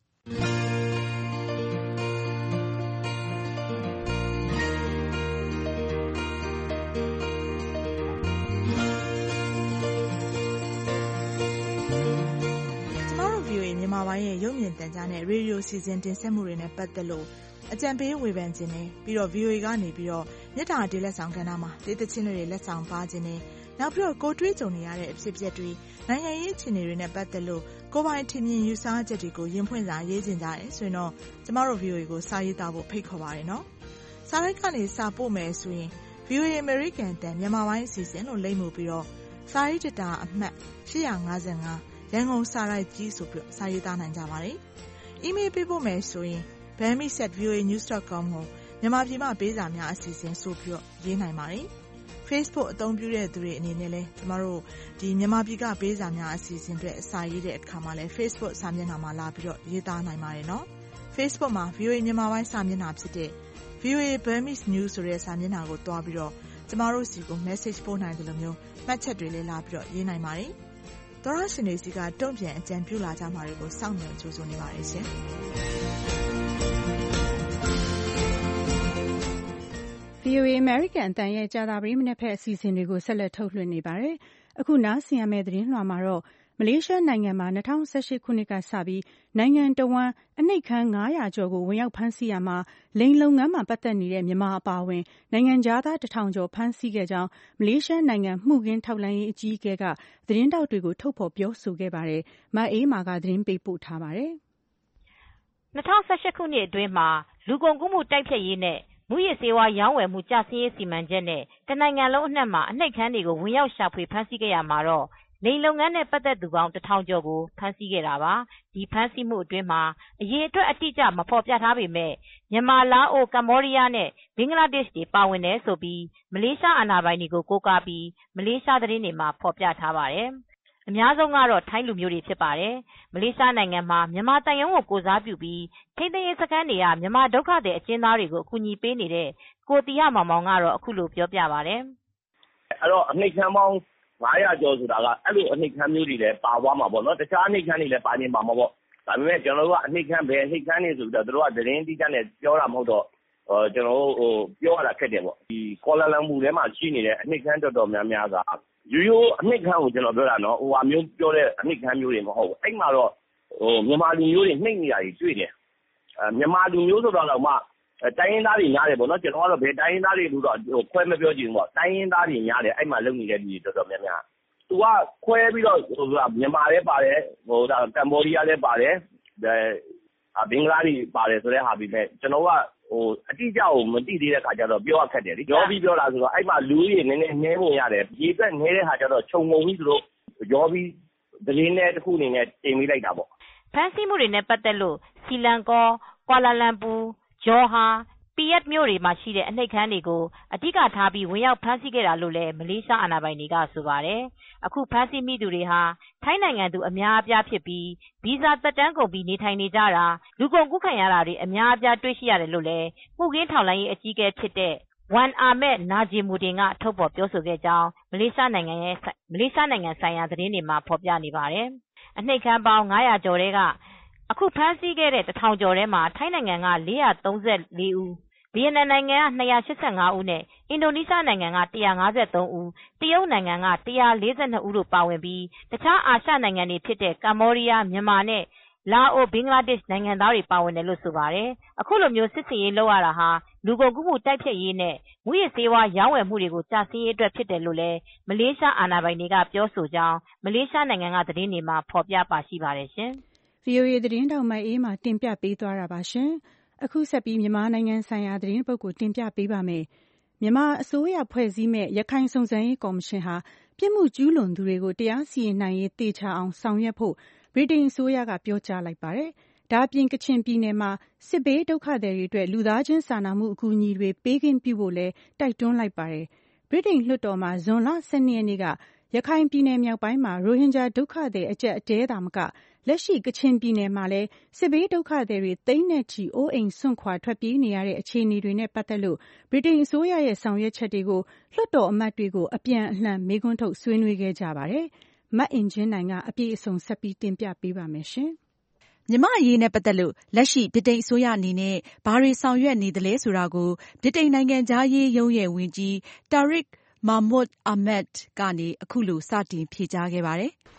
မြန်မာပိုပိုင်းရဲ့ရုပ်မြင်သံကြားနဲ့ရေဒီယိုစီစဉ်တင်ဆက်မှုတွေနဲ့ပတ်သက်လို့အကြံပေးဝေဖန်ခြင်းနဲ့ပြီးတော့ VOA ကနေပြီးတော့မြစ်တာဒေးလက်ဆောင်ကဏ္ဍမှာဒေသချင်းတွေလက်ဆောင်ပါခြင်းနဲ့နောက်ပြီးတော့ကိုတွေးကြုံနေရတဲ့အဖြစ်အပျက်တွေနိုင်ငံရေးအခြေအနေတွေနဲ့ပတ်သက်လို့ကိုယ်ပိုင်ထင်မြင်ယူဆချက်တွေကိုရင်ဖွင့်စာရေးခြင်းကြတယ်ဆိုရင်တော့ကျမတို့ VOA ကိုစာရေးသားဖို့ဖိတ်ခေါ်ပါတယ်နော်။စာရိုက်ကနေစာပို့မယ်ဆိုရင် VOA American တန်မြန်မာပိုင်းအစီအစဉ်လို့လိမ့်မှုပြီးတော့စာရေးတတာအမှတ်855ရန်ကုန်စာရိုက်ကြီးဆိုပြီးစာရေးသားနိုင်ကြပါတယ်။ email ပေးဖို့မယ်ဆိုရင်burmese@voanews.com ကိုမြန်မာပြည်မှာပေးစာများအစီအစဉ်ဆိုပြီးတော့ရေးနိုင်ပါတယ်။ Facebook အသုံးပြုတဲ့သူတွေအနေနဲ့လည်းကျမတို့ဒီမြန်မာပြည်ကပေးစာများအစီအစဉ်အတွက်စာရေးတဲ့အခါမှာလည်း Facebook စာမျက်နှာမှာလာပြီးတော့ရေးသားနိုင်ပါတယ်နော်။ Facebook မှာ VOA မြန်မာပိုင်းစာမျက်နှာဖြစ်တဲ့ VOA Burmese News ဆိုတဲ့စာမျက်နှာကိုတွားပြီးတော့ကျမတို့စီကို message ပို့နိုင်တယ်လို့မျိုးမှတ်ချက်တွေလည်းလာပြီးတော့ရေးနိုင်ပါတယ်။သောရရှင်တွေစီကတုံ့ပြန်အကြံပြုလာကြမှာတွေကိုစောင့်မျှော်ကြိုဆိုနေပါတယ်ရှင်။ VOA American အတန်ရဲ့ကြာသပတေးမနက်ဖက်အစီအစဉ်တွေကိုဆက်လက်ထုတ်လွှင့်နေပါတယ်။အခုနားဆင်ရမယ့်သတင်းလွှာမှာတော့မလေးရှားနိုင်ငံမှာ2018ခုနှစ်ကစပြီးနိုင်ငံတော်ဝန်အနှိပ်ခမ်း900ကျော်ကိုဝင်ရောက်ဖမ်းဆီးရမှာလိင်လုပ်ငန်းမှာပတ်သက်နေတဲ့မြန်မာအပါအဝင်နိုင်ငံသား1000ကျော်ဖမ်းဆီးခဲ့ကြောင်းမလေးရှားနိုင်ငံမှုခင်းထောက်လှမ်းရေးအကြီးအကဲကသတင်းတောက်တွေကိုထုတ်ဖော်ပြောဆိုခဲ့ပါတယ်။မအေးမာကသတင်းပေးပို့ထားပါတယ်။2018ခုနှစ်အတွင်းမှာလူကုန်ကူးမှုတိုက်ဖျက်ရေးနဲ့မူရစ်ဆေးဝါးရောင်းဝယ်မှုကျဆင်းရေးစီမံချက်နဲ့တနိုင်ငံလုံးအနှံ့မှာအနှိပ်ခမ်းတွေကိုဝင်ရောက်ရှာဖွေဖမ်းဆီးခဲ့ရမှာတော့လိင်လုပ်ငန်းနဲ့ပတ်သက်သူပေါင်း1000ကျော်ကိုဖမ်းဆီးခဲ့တာပါ။ဒီဖမ်းဆီးမှုအတွင်းမှာအရေအတွက်အတိအကျမဖော်ပြထားပေမဲ့မြန်မာ၊လာအို၊ကမ္ဘောဒီးယားနဲ့ဘင်္ဂလားဒေ့ရှ်တွေပါဝင်တယ်ဆိုပြီးမလေးရှားအာဏာပိုင်တွေကိုကိုးကားပြီးမလေးရှားသတင်းတွေမှာဖော်ပြထားပါတယ်။အများဆုံးကတော့ထိုင်းလူမျိုးတွေဖြစ်ပါတယ်။မလေးရှားနိုင်ငံမှာမြန်မာတန်ယုံကိုကိုစားပြုပြီးထိန်းသိမ်းရေးစခန်းတွေကမြန်မာဒုက္ခသည်အကျဉ်းသားတွေကိုအကူအညီပေးနေတဲ့ကိုတီဟမောင်မောင်ကတော့အခုလိုပြောပြပါတယ်။အဲ့တော့အနှိပ်ခမ်းပေါင်း900ကျော်ဆိုတာကအဲ့လိုအနှိပ်ခမ်းမျိုးတွေလည်းပါသွားမှာပေါ့နော်တခြားအနှိပ်ခမ်းတွေလည်းပါနေမှာပေါ့ဒါပေမဲ့ကျွန်တော်တို့ကအနှိပ်ခမ်းပဲအနှိပ်ခမ်းနေဆိုတော့တို့ကသတင်းတိကျနဲ့ပြောတာမဟုတ်တော့ကျွန်တော်တို့ပြောရတာခက်တယ်ပေါ့ဒီကော်လာလမ်ပူထဲမှာရှိနေတဲ့အနှိပ်ခမ်းတော်တော်များများကရိုးအနှိပ်ခမ်းကိုကျွန်တော်ပြောတာနော်ဟိုဟာမျိုးပြောတဲ့အနှိပ်ခမ်းမျိုးတွေမဟုတ်ဘူးအဲ့မှာတော့မြန်မာလူမျိုးတွေနှိပ်နေတာကြီးတွေ့တယ်မြန်မာလူမျိုးဆိုတော့မှတိုင်းရင်းသားတွေများတယ်ပေါ့နော်ကျွန်တော်ကတော့ဘယ်တိုင်းရင်းသားတွေလို့တော့ခွဲမပြောချင်ဘူးပေါ့တိုင်းရင်းသားတွေများတယ်အဲ့မှာလုံနေတဲ့လူတွေတော်တော်များများသူကခွဲပြီးတော့မြန်မာလည်းပါတယ်ဟိုဒါကမ္ဘောဒီးယားလည်းပါတယ်ဘင်္ဂလားတွေပါတယ်ဆိုတဲ့ဟာပြီးမဲ့ကျွန်တော်ကဟိုအတိအကျကိုမသိသေးတဲ့ခါကျတော့ပြောရခက်တယ်လေရောပြီးပြောတာဆိုတော့အဲ့မှာလူကြီးနည်းနည်းနှဲပုံရတယ်ရေပက်နေတဲ့ခါကျတော့ခြုံငုံပြီးသူတို့ရောပြီးသတင်းနဲ့တစ်ခုအနေနဲ့တင်ပေးလိုက်တာပေါ့ဖမ်းဆီးမှုတွေနဲ့ပတ်သက်လို့စီလန်ကောကွာလာလမ်ပူဂျော်ဟာပီယက်မြို့တွေမှာရှိတဲ့အနှိပ်ခမ်းတွေကိုအဓိကထားပြီးဝင်ရောက်ဖမ်းဆီးခဲ့တာလို့လည်းမလေးရှားအာဏာပိုင်တွေကဆိုပါတယ်။အခုဖမ်းဆီးမိသူတွေဟာထိုင်းနိုင်ငံသူအများအပြားဖြစ်ပြီးဗီဇာသက်တမ်းကုန်ပြီးနေထိုင်နေကြတာလူကုန်ကူးခံရတာတွေအများအပြားတွေ့ရှိရတယ်လို့လည်းမှုခင်းထောက်လှမ်းရေးအကြီးအကဲဖြစ်တဲ့ဝန်အာမက်နာဂျီမူဒင်ကထုတ်ဖော်ပြောဆိုခဲ့ကြောင်းမလေးရှားနိုင်ငံဆိုင်ရာသတင်းတွေမှာဖော်ပြနေပါတယ်။အနှိပ်ခမ်းပေါင်း900ကျော်တဲ့ကအခုဖမ်းဆီးခဲ့တဲ့1000ကျော်ထဲမှာထိုင်းနိုင်ငံက434ဦးဗီယက်နမ်နိုင်ငံက285ဦးနဲ့အင်ဒိုနီးရှားနိုင်ငံက153ဦးတရုတ်နိုင်ငံက142ဦးတို့ပါဝင်ပြီးတခြားအာရှနိုင်ငံတွေဖြစ်တဲ့ကမ္ဘောဒီးယားမြန်မာနဲ့လာအိုဘင်္ဂလားဒေ့ရှ်နိုင်ငံသားတွေပါဝင်တယ်လို့ဆိုပါတယ်အခုလိုမျိုးစစ်စင်ရေးလုပ်ရတာဟာလူကုန်ကူးမှုတိုက်ဖျက်ရေးနဲ့မူရစ်ဆေးဝါးရောင်းဝယ်မှုတွေကိုကြာဆင်းရေးအတွက်ဖြစ်တယ်လို့လည်းမလေးရှားအာဏာပိုင်တွေကပြောဆိုကြောင်းမလေးရှားနိုင်ငံကသတင်းတွေမှာဖော်ပြပါရှိပါတယ်ရှင်။ VOA သတင်းတောက်မအေးမှာတင်ပြပေးသွားတာပါရှင်။အခုဆက်ပြီးမြန်မာနိုင်ငံဆိုင်ရာသတင်းပုဒ်ကိုတင်ပြပေးပါမယ်။မြန်မာအစိုးရဖွဲ့စည်းမဲ့ရခိုင်စုံစမ်းရေးကော်မရှင်ဟာပြစ်မှုကျူးလွန်သူတွေကိုတရားစီရင်နိုင်ရေးသေချာအောင်ဆောင်ရွက်ဖို့ဗြိတိန်အစိုးရကပြောကြားလိုက်ပါတယ်။ဒါ့အပြင်ကချင်ပြည်နယ်မှာစစ်ဘေးဒုက္ခသည်တွေအတွက်လူသားချင်းစာနာမှုအကူအညီတွေပေးကင်းပြုဖို့လည်းတိုက်တွန်းလိုက်ပါတယ်။ဗြိတိန်လွှတ်တော်မှာဇွန်လ12ရက်နေ့ကရခိုင်ပြည်နယ်မြောက်ပိုင်းမှာရိုဟင်ဂျာဒုက္ခသည်အကျပ်အတဲသာမကလက်ရှိကချင်ပြည်နယ်မှာလည်းစစ်ဘေးဒုက္ခသည်တွေသိန်းနဲ့ချီအိုးအိမ်စွန့်ခွာထွက်ပြေးနေရတဲ့အခြေအနေတွေနဲ့ပတ်သက်လို့ဗြိတိန်အစိုးရရဲ့ဆောင်ရွက်ချက်တွေကိုလွှတ်တော်အမတ်တွေကိုအပြန်အလှန်မေးခွန်းထုတ်ဆွေးနွေးခဲ့ကြပါတယ်။မအင်ကြင်းနိုင်ကအပြည့်အစုံဆက်ပြီးတင်ပြပေးပါမယ်ရှင်။မြန်မာအရေးနဲ့ပတ်သက်လို့လက်ရှိဗြိတိန်အစိုးရအနေနဲ့ဘာတွေဆောင်ရွက်နေသလဲဆိုတာကိုဗြိတိန်နိုင်ငံခြားရေးရုံးရဲ့ဝန်ကြီး Tariq Mahmood Ahmed ကနေအခုလိုစတင်ဖြေကြားခဲ့ပါတယ်။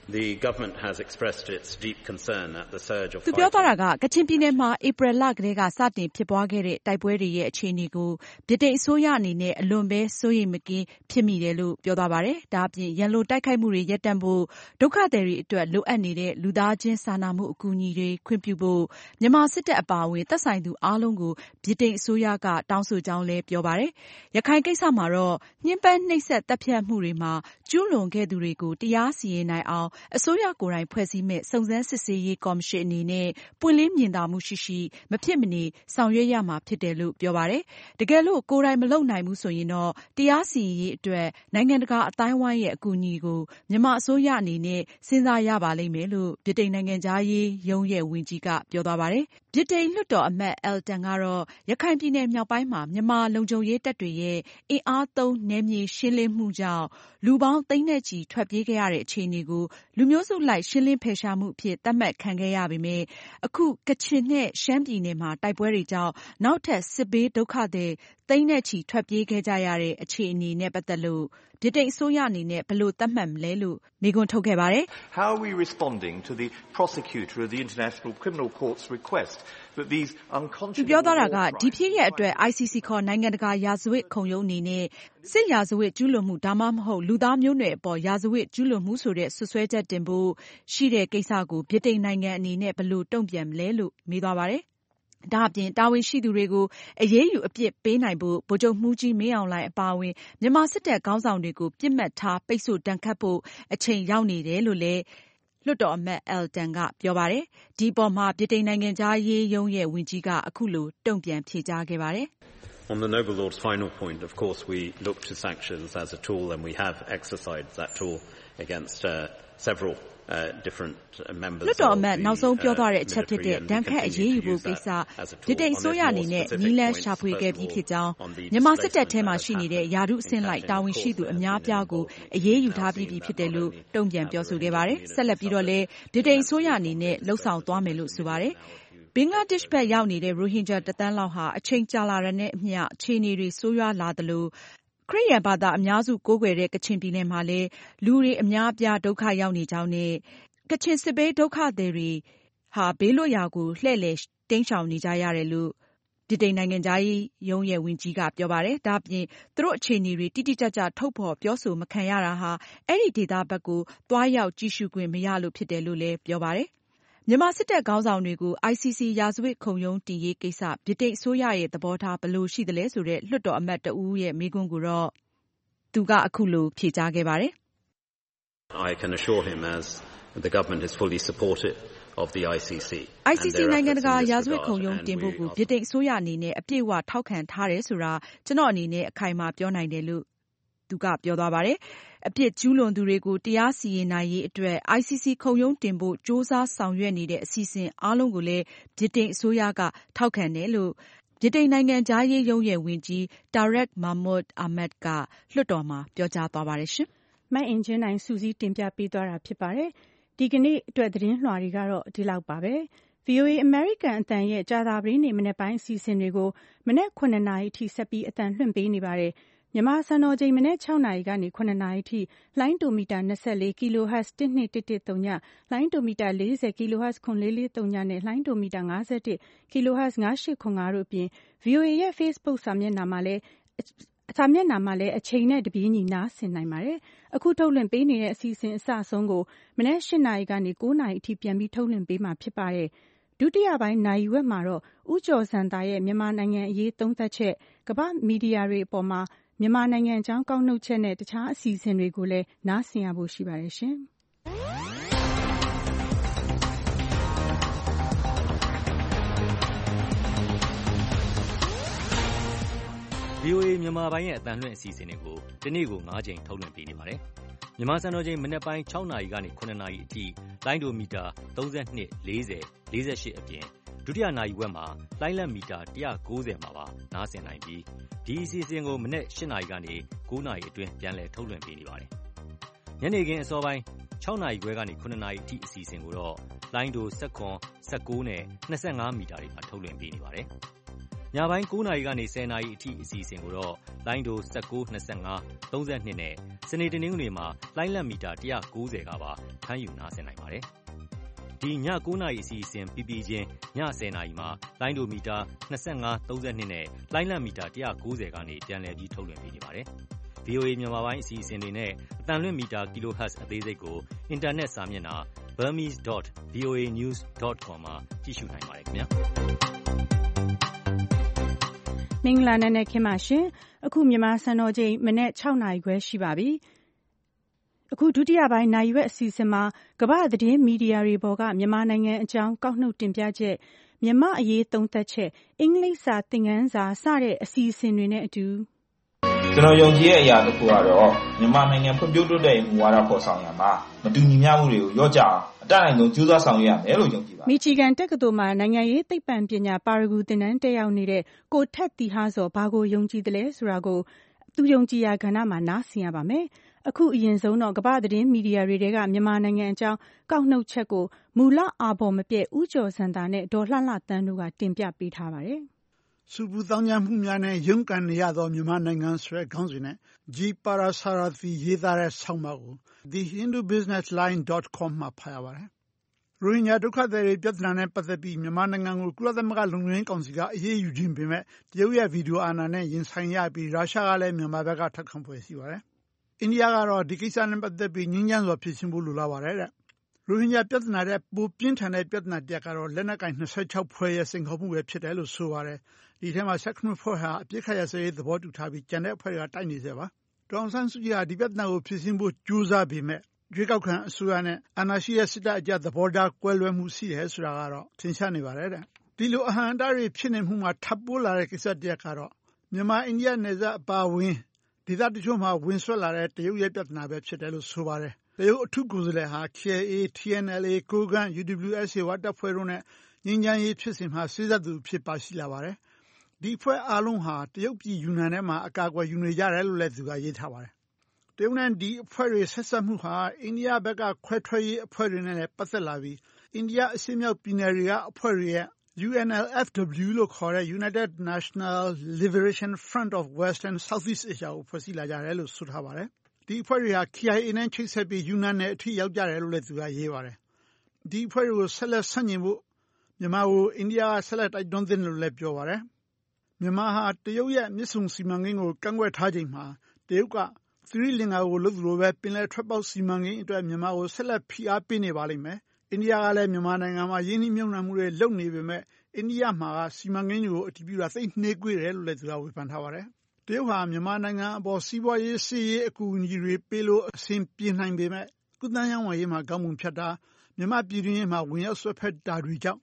The government has expressed its deep concern at the surge of သူပြောသွားတာကကချင်ပြည်နယ်မှာဧပြီလကတည်းကစတင်ဖြစ်ပွားခဲ့တဲ့တိုက်ပွဲတွေရဲ့အခြေအနေကိုဗြိတိန်အစိုးရအနေနဲ့အလွန်ပဲစိုးရိမ်မကင်းဖြစ်မိတယ်လို့ပြောသွားပါတယ်။ဒါအပြင်ရန်လိုတိုက်ခိုက်မှုတွေရပ်တန့်ဖို့ဒုက္ခသည်တွေအတွက်လိုအပ်နေတဲ့လူသားချင်းစာနာမှုအကူအညီတွေခွင့်ပြုဖို့မြန်မာစစ်တပ်အပါအဝင်သက်ဆိုင်သူအားလုံးကိုဗြိတိန်အစိုးရကတောင်းဆိုကြောင်းလည်းပြောပါတယ်။ရခိုင်ကိစ္စမှာတော့ညှဉ်းပန်းနှိပ်စက်တပ်ဖြတ်မှုတွေမှာကျူးလွန်ခဲ့သူတွေကိုတရားစီရင်နိုင်အောင်အစိုးရကိုယ်တိုင်ဖွဲ့စည်းမဲ့စုံစမ်းစစ်ဆေးရေးကော်မရှင်အနေနဲ့ပွင့်လင်းမြင်သာမှုရှိမဖြစ်မနေဆောင်ရွက်ရမှာဖြစ်တယ်လို့ပြောပါတယ်။တကယ်လို့ကိုယ်တိုင်မလုပ်နိုင်ဘူးဆိုရင်တော့တရားစီရင်ရေးအတွက်နိုင်ငံတကာအသိုင်းအဝိုင်းရဲ့အကူအညီကိုမြန်မာအစိုးရအနေနဲ့စဉ်းစားရပါလိမ့်မယ်လို့ဗြိတိန်နိုင်ငံခြားရေးရုံးရဲ့ဝန်ကြီးကပြောသွားပါတယ်။ဗြိတိန်လွှတ်တော်အမတ် Elton ကတော့ရခိုင်ပြည်နယ်မြောက်ပိုင်းမှာမြန်မာလုံခြုံရေးတပ်တွေရဲ့အင်အားသုံးနယ်မြေရှင်းလင်းမှုကြောင့်လူပေါင်းသိန်းနဲ့ချီထွက်ပြေးခဲ့ရတဲ့အခြေအနေကိုလူမျိုးစုလိုက်ရှင်းလင်းဖယ်ရှားမှုအဖြစ်သတ်မှတ်ခံခဲ့ရပေမဲ့အခုကချင်နဲ့ရှမ်းပြည်နယ်မှာတိုက်ပွဲတွေကြောင့်နောက်ထပ်စစ်ဘေးဒုက္ခသည်သိန်းနဲ့ချီထွက်ပြေးခဲ့ကြရတဲ့အခြေအနေနဲ့ပတ်သက်လို့ဗြိတိန်အစိုးရအနေနဲ့ဘယ်လိုသတ်မှတ်မလဲလို့မေးခွန်းထုတ်ခဲ့ပါတယ်။ How are we responding to the prosecutor of the International Criminal Court's request that these unconscionable သူပြောသွားတာကဒီဖြစ်ရပ်အတွက် ICC ခေါ်နိုင်ငံတကာရာဇဝတ်ခုံရုံးအနေနဲ့စစ်ရာဇဝတ်ကျူးလွန်မှုဒါမှမဟုတ်လူသားမျိုးနွယ်အပေါ်ရာဇဝတ်ကျူးလွန်မှုဆိုတဲ့ဆွဆွဲချက်တင်ဖို့ရှိတဲ့ကိစ္စကိုဗြိတိန်နိုင်ငံအနေနဲ့ဘယ်လိုတုံ့ပြန်မလဲလို့မေးသွားပါတယ်။ဒါအပြင်တာဝန်ရှိသူတွေကိုအရေးယူအပြစ်ပေးနိုင်ဖို့ဗိုလ်ချုပ်မှူးကြီးမင်းအောင်လှိုင်အပါအဝင်မြန်မာစစ်တပ်ခေါင်းဆောင်တွေကိုပြစ်မှတ်ထားပိတ်ဆို့ဒဏ်ခတ်ဖို့အချိန်ရောက်နေတယ်လို့လည်းလွှတ်တော်အမတ် Elton ကပြောပါတယ်။ဒီပေါ်မှာဗြိတိန်နိုင်ငံခြားရေးရုံးရဲ့ဝန်ကြီးကအခုလိုတုံ့ပြန်ဖြေကြားခဲ့ပါတယ်။ On the Noble Lord's final point, of course, we look to sanctions as a tool, and we have exercised that tool against several different members လွှတ်တော်အမတ်နောက်ဆုံးပြောသွားတဲ့အချက်ဖြစ်တဲ့ဒဏ်ခတ်အရေးယူဖို့ကိစ္စဗြိတိန်အစိုးရအနေနဲ့နည်းလမ်းရှာဖွေခဲ့ပြီးဖြစ်ကြောင်းမြန်မာစစ်တပ်ထဲမှာရှိနေတဲ့ယာတုအဆင့်လိုက်တာဝန်ရှိသူအများပြားကိုအရေးယူထားပြီးဖြစ်တယ်လို့တုံ့ပြန်ပြောဆိုခဲ့ပါတယ်။ဆက်လက်ပြီးတော့လည်းဗြိတိန်အစိုးရအနေနဲ့လှုံ့ဆော်သွားမယ်လို့ဆိုပါတယ်။ဘင်္ဂလားဒေ့ရှ်ဘက်ရောက်နေတဲ့ရိုဟင်ဂျာ1 သန်းလောက်ဟာအချိန်ကြာလာတဲ့နဲ့အမျှအခြေအနေတွေဆိုးရွားလာသလိုခရစ်ယာန်ဘာသာအများစုကိုးကွယ်တဲ့ကချင်ပြည်နယ်မှာလည်းလူတွေအများအပြားဒုက္ခရောက်နေကြောင်းနဲ့ကချင်စစ်ဘေးဒုက္ခသည်တွေဟာဘေးလွတ်ရာကိုလှည့်လည်တိမ်းရှောင်နေကြရတယ်လို့ဗြိတိန်နိုင်ငံခြားရေးရုံးရဲ့ဝန်ကြီးကပြောပါတယ်။ဒါ့အပြင်သူတို့အခြေအနေတွေတိတိကျကျထုတ်ဖော်ပြောဆိုမခံရတာဟာအဲ့ဒီဒေသဘက်ကိုသွားရောက်ကြည့်ရှုခွင့်မရလို့ဖြစ်တယ်လို့လည်းပြောပါတယ်။မြန်မာစစ်တပ်ခေါင်းဆောင်တွေကို ICC ရာဇဝတ်ခုံရုံးတင်ရေးကိစ္စဗြိတိန်အစိုးရရဲ့သဘောထားဘယ်လိုရှိသလဲဆိုတဲ့လွှတ်တော်အမတ်တဦးရဲ့မေးခွန်းကိုတော့သူကအခုလိုဖြေကြားခဲ့ပါတယ်။ I can assure him as the government is fully supportive of the ICC. ICC နိုင်ငံတကာရာဇဝတ်ခုံရုံးတင်ဖို့ကိုဗြိတိန်အစိုးရအနေနဲ့အပြည့်အဝထောက်ခံထားတယ်ဆိုတာကျွန်တော်အနေနဲ့အခိုင်အမာပြောနိုင်တယ်လို့သူကပြောသွားပါတယ်။အပြစ်ကျူးလွန်သူတွေကိုတရားစီရင်နိုင်ရေးအတွက် ICC ခုံရုံးတင်ဖို့စ조사ဆောင်ရွက်နေတဲ့အစီအစဉ်အားလုံးကိုလည်းဗြိတိန်အစိုးရကထောက်ခံတယ်လို့ဗြိတိန်နိုင်ငံခြားရေးရုံးရဲ့ဝန်ကြီး Tariq Mahmood Ahmad ကလွှတ်တော်မှာပြောကြားသွားပါတယ်ရှင်။မအင်ဂျင်နိုင်စူးစီးတင်ပြပေးသွားတာဖြစ်ပါတယ်။ဒီကနေ့အတွက်သတင်းလွှာတွေကတော့ဒီလောက်ပါပဲ။ VOA American အသံရဲ့ကြာသပတေးနေ့မနက်ပိုင်းအစီအစဉ်တွေကိုမနက်9:00 နာရီထိဆက်ပြီးအသံလွှင့်ပေးနေပါတယ်။မြန်မာစံတော်ချိန်မနက်6:00 နာရီကနေ9:00 နာရီထိလိုင်းတိုမီတာ24 kHz 12110 လိုင်းတိုမီတာ40 kHz 9440နဲ့လိုင်းတိုမီတာ51 kHz 9805တို့အပြင် VOA ရဲ့ Facebook စာမျက်နှာမှာလည်းအချိန်နဲ့တပြေးညီနားဆင်နိုင်ပါတယ်။အခုထုတ်လွှင့်ပေးနေတဲ့အစီအစဉ်အစအဆုံးကိုမနက်8:00 နာရီကနေ9:00 နာရီအထိပြန်ပြီးထုတ်လွှင့်ပေးမှာဖြစ်ပါတယ်။ဒုတိယပိုင်းနာရီဝက်မှာတော့ဦးကျော်စံသာရဲ့မြန်မာနိုင်ငံအရေးသုံးသပ်ချက်ကမ္ဘာမီဒီယာတွေအပေါ်မှာမြန်မာနိုင်ငံအကြောင်းကောက်နှုတ်ချက်နဲ့တခြားအစီအစဉ်တွေကိုလည်းနားဆင်ရဖို့ရှိပါတယ်ရှင်။ VOA မြန်မာပိုင်းရဲ့အသံလွှင့်အစီအစဉ်တွေကိုဒီနေ့ကို9 ချိန်ထုတ်လွှင့်ပေးနေပါတယ်။မြန်မာစံတော်ချိန်မနက်ပိုင်း6:00 နာရီကနေ9:00 နာရီအထိလိုင်းဒိုမီတာ32 40 48အပြင်ဒုတိယနာရီဝက်မှာလိုင်းလက်မီတာ190မှာပါနားဆင်နိုင်ပြီးဒီအစီအစဉ်ကိုမနက်8:00 နာရီကနေ9:00 နာရီအတွင်းပြန်လည်ထုတ်လွှင့်ပေးနေပါတယ်။ညနေခင်းအစောပိုင်း6:00 နာရီခွဲကနေ9:00 နာရီအထိအစီအစဉ်ကိုတော့လိုင်းဒို19 19နဲ့25မီတာတွေမှာထုတ်လွှင့်ပေးနေပါတယ်။ညပိုင်း9 နာရီကနေ10 နာရီအထိအစီအစဉ်ကိုတော့လိုင်းဒို19 25 32နဲ့စနေတနင်္ဂနွေမှာလိုင်းလက်မီတာ190ကပါဖမ်းယူနားဆင်နိုင်ပါတယ်။ဒီည9 နာရီအစီအစဉ်ပြီးပြီးချင်းည10 နာရီမှာလိုင်းဒိုမီတာ25 32နဲ့လိုင်းလက်မီတာ190ကနေပြန်လည်ပြီးထုတ်လွှင့်ပေးနေပါတယ်။ VOA မြန်မာပိုင်းအစီအစဉ်တွေနဲ့အတန်လွင့်မီတာ kHz အသေးစိတ်ကိုအင်တာနက်စာမျက်နှာ burmese.voanews.com မှာကြည့်ရှုနိုင်ပါတယ်ခင်ဗျာ။မင်္ဂလာနံနက်ခင်းပါရှင်။အခုမြန်မာစံတော်ချိန်မနက်6 နာရီခွဲရှိပါပြီ။အခုဒုတိယပိုင်းနာရီဝက်အစီအစဉ်မှာကမ္ဘာ့သတင်းမီဒီယာတွေပေါ်ကမြန်မာနိုင်ငံအကြောင်းကောက်နှုတ်တင်ပြချက်မြန်မာအရေးသုံးသပ်ချက်အင်္ဂလိပ်စာသင်ခန်းစာစတဲ့အစီအစဉ်တွေနဲ့အတူကျွန်တော်ယုံကြည်တဲ့အရာတစ်ခုကတော့မြန်မာနိုင်ငံဖွံ့ဖြိုးတိုးတက်ရေးမူဝါဒဖော်ဆောင်ရမှာမတူညီမျှမှုတွေကိုရော့ကြအောင်အတတ်နိုင်ဆုံးကြိုးစားဆောင်ရွက်ရမယ်လို့ယုံကြည်ပါတယ်။မီချီဂန်တက္ကသိုလ်မှာနိုင်ငံရေးသိပ္ပံပညာပါရဂူသင်တန်းတက်ရောက်နေတဲ့ကိုထက်တီဟာစောဘာကိုယုံကြည်တယ်လဲဆိုတာကိုသူယုံကြည်ရာကဏ္ဍမှာနားဆင်ရပါမယ်။အခုအရင်ဆုံးတော့ကမ္ဘာ့သတင်းမီဒီယာတွေကမြန်မာနိုင်ငံအကြောင်းကောက်နှုတ်ချက်ကိုမူလအာဘော်မပြည့်ဦးကျော်စံတာနဲ့ဒေါ်လှလှတန်းတို့ကတင်ပြပေးထားပါတယ်။စူပူသောင်းကျန်းမှုများနဲ့ရုန်းကန်နေရသောမြန်မာနိုင်ငံဆိုတဲ့ခေါင်းစဉ်နဲ့ G. Parasarathi ရေးသားတဲ့ဆောင်းပါးကို thehindubusinessline.com မှာဖတ်ရပါတယ်။ရိုဟင်ဂျာဒုက္ခသည်တွေပြဿနာနဲ့ပတ်သက်ပြီးမြန်မာနိုင်ငံကိုကုလသမဂ္ဂလုံခြုံရေးကောင်စီကအရေးယူခြင်းပေမဲ့တရုတ်ရဲ့ဗီဒီယိုအာဏာနဲ့ရင်ဆိုင်ရပြီးရုရှားကလည်းမြန်မာဘက်ကထောက်ခံဖွယ်ရှိပါတယ်။အိန္ဒိယကတော့ဒီကိစ္စနဲ့ပတ်သက်ပြီးငြင်းကြမ်းစွာဖြေရှင်းဖို့လိုလားပါတယ်တဲ့။ရိုဟင်ဂျာပြဿနာတဲ့ပိုပြင်းထန်တဲ့ပြဿနာတစ်ကတော့လက်နက်ကင်26ဖွဲ့ရဲ့စိန်ခေါ်မှုပဲဖြစ်တယ်လို့ဆိုပါတယ်။ဒီထဲမှာ16ဖွဲ့ဟာအပြစ်ခတ်ရစရေးသဘောတူထားပြီးကျန်တဲ့အဖွဲ့တွေကတိုက်နေစေပါ။ဒေါအောင်ဆန်းစုကြည်ဟာဒီပြဿနာကိုဖြေရှင်းဖို့ကြိုးစားပေမဲ့ရွေးကောက်ခံအစိုးရနဲ့အာဏာရှိတဲ့စစ်တပ်အကြသဘောထားကွဲလွဲမှုရှိတယ်ဆိုတာကတော့ထင်ရှားနေပါတယ်တဲ့။ဒီလိုအဟန့်အတားတွေဖြစ်နေမှုမှာထပ်ပိုးလာတဲ့ကိစ္စတစ်ရပ်ကတော့မြန်မာအိန္ဒိယနယ်စပ်အပါအဝင်ဒေသတချို့မှာဝင်ဆွဲလာတဲ့တရုတ်ရဲ့ပြဿနာပဲဖြစ်တယ်လို့ဆိုပါတယ်။တရုတ်အထူးကိုယ်စားလှယ်ဟာ KIA, TNLA, ကိုးကန့် UWSA ဝတပ်ဖွဲ့တို့နဲ့ငြိမ်းချမ်းရေးဖြစ်စဉ်မှာစေ့စပ်သူအဖြစ်ပါရှိလာပါတယ်။ဒီအဖွဲ့အားလုံးဟာတရုတ်ပြည်ယူနန်ထဲမှာအကာအကွယ်ယူနေကြတယ်လို့လည်းသူကရေးထားပါတယ်။တရုတ်နဲ့ဒီအဖွဲ့တွေဆက်စပ်မှုဟာအိန္ဒိယဘက်ကခွဲထွက်ရေးအဖွဲ့တွေနဲ့လည်းပတ်သက်လာပြီးအိန္ဒိယအရှေ့မြောက်ပြည်နယ်တွေကအဖွဲ့တွေရဲ့ UNLFW လို့ခေါ်တဲ့ United National Liberation Front of West and Southeast Asia ကိုဖွဲ့စည်းလာကြတယ်လို့ဆိုထားပါတယ်။ဒီအဖွဲ့တွေဟာ KIA နဲ့ချိတ်ဆက်ပြီးယူနန်နယ်အထိရောက်ကြတယ်လို့လည်းသူကရေးပါတယ်။ဒီအဖွဲ့တွေကိုဆက်လက်ဆန့်ကျင်ဖို့မြန်မာကိုအိန္ဒိယကဆက်လက်တိုက်တွန်းသင့်တယ်လို့လည်းပြောပါတယ်။မြန်မာဟာတရုတ်ရဲ့မြစ်ဆုံစီမံကိန်းကိုကန့်ကွက်ထားချိန်မှာတရုတ်ကသီရိလင်္ကာကိုလုပ်သလိုပဲပင်လယ်ထွက်ပေါက်စီမံကိန်းအတွက်မြန်မာကိုဆက်လက်ဖိအားပေးနေပါလိမ့်မယ်။အိန္ဒိယကလည်းမြန်မာနိုင်ငံမှာရင်းနှီးမြှုပ်နှံမှုတွေလုပ်နေပေမဲ့အိန္ဒိယမှာကစီမံကိန်းတွေကိုအတည်ပြုတာသိနှေးကွေးတယ်လို့လည်းသူကဝေဖန်ထားပါတယ်။တရုတ်ဟာမြန်မာနိုင်ငံအပေါ်စီးပွားရေးစစ်ရေးအကူအညီတွေပေးလို့အဆင်ပြေနိုင်ပေမဲ့ကုသရေးဝယ်ရေးမှာကောင်းမှုဖြတ်တာမြန်မာပြည်တွင်းရေးမှာဝင်ရောက်ဆွဲဖက်တာတွေကြောင့်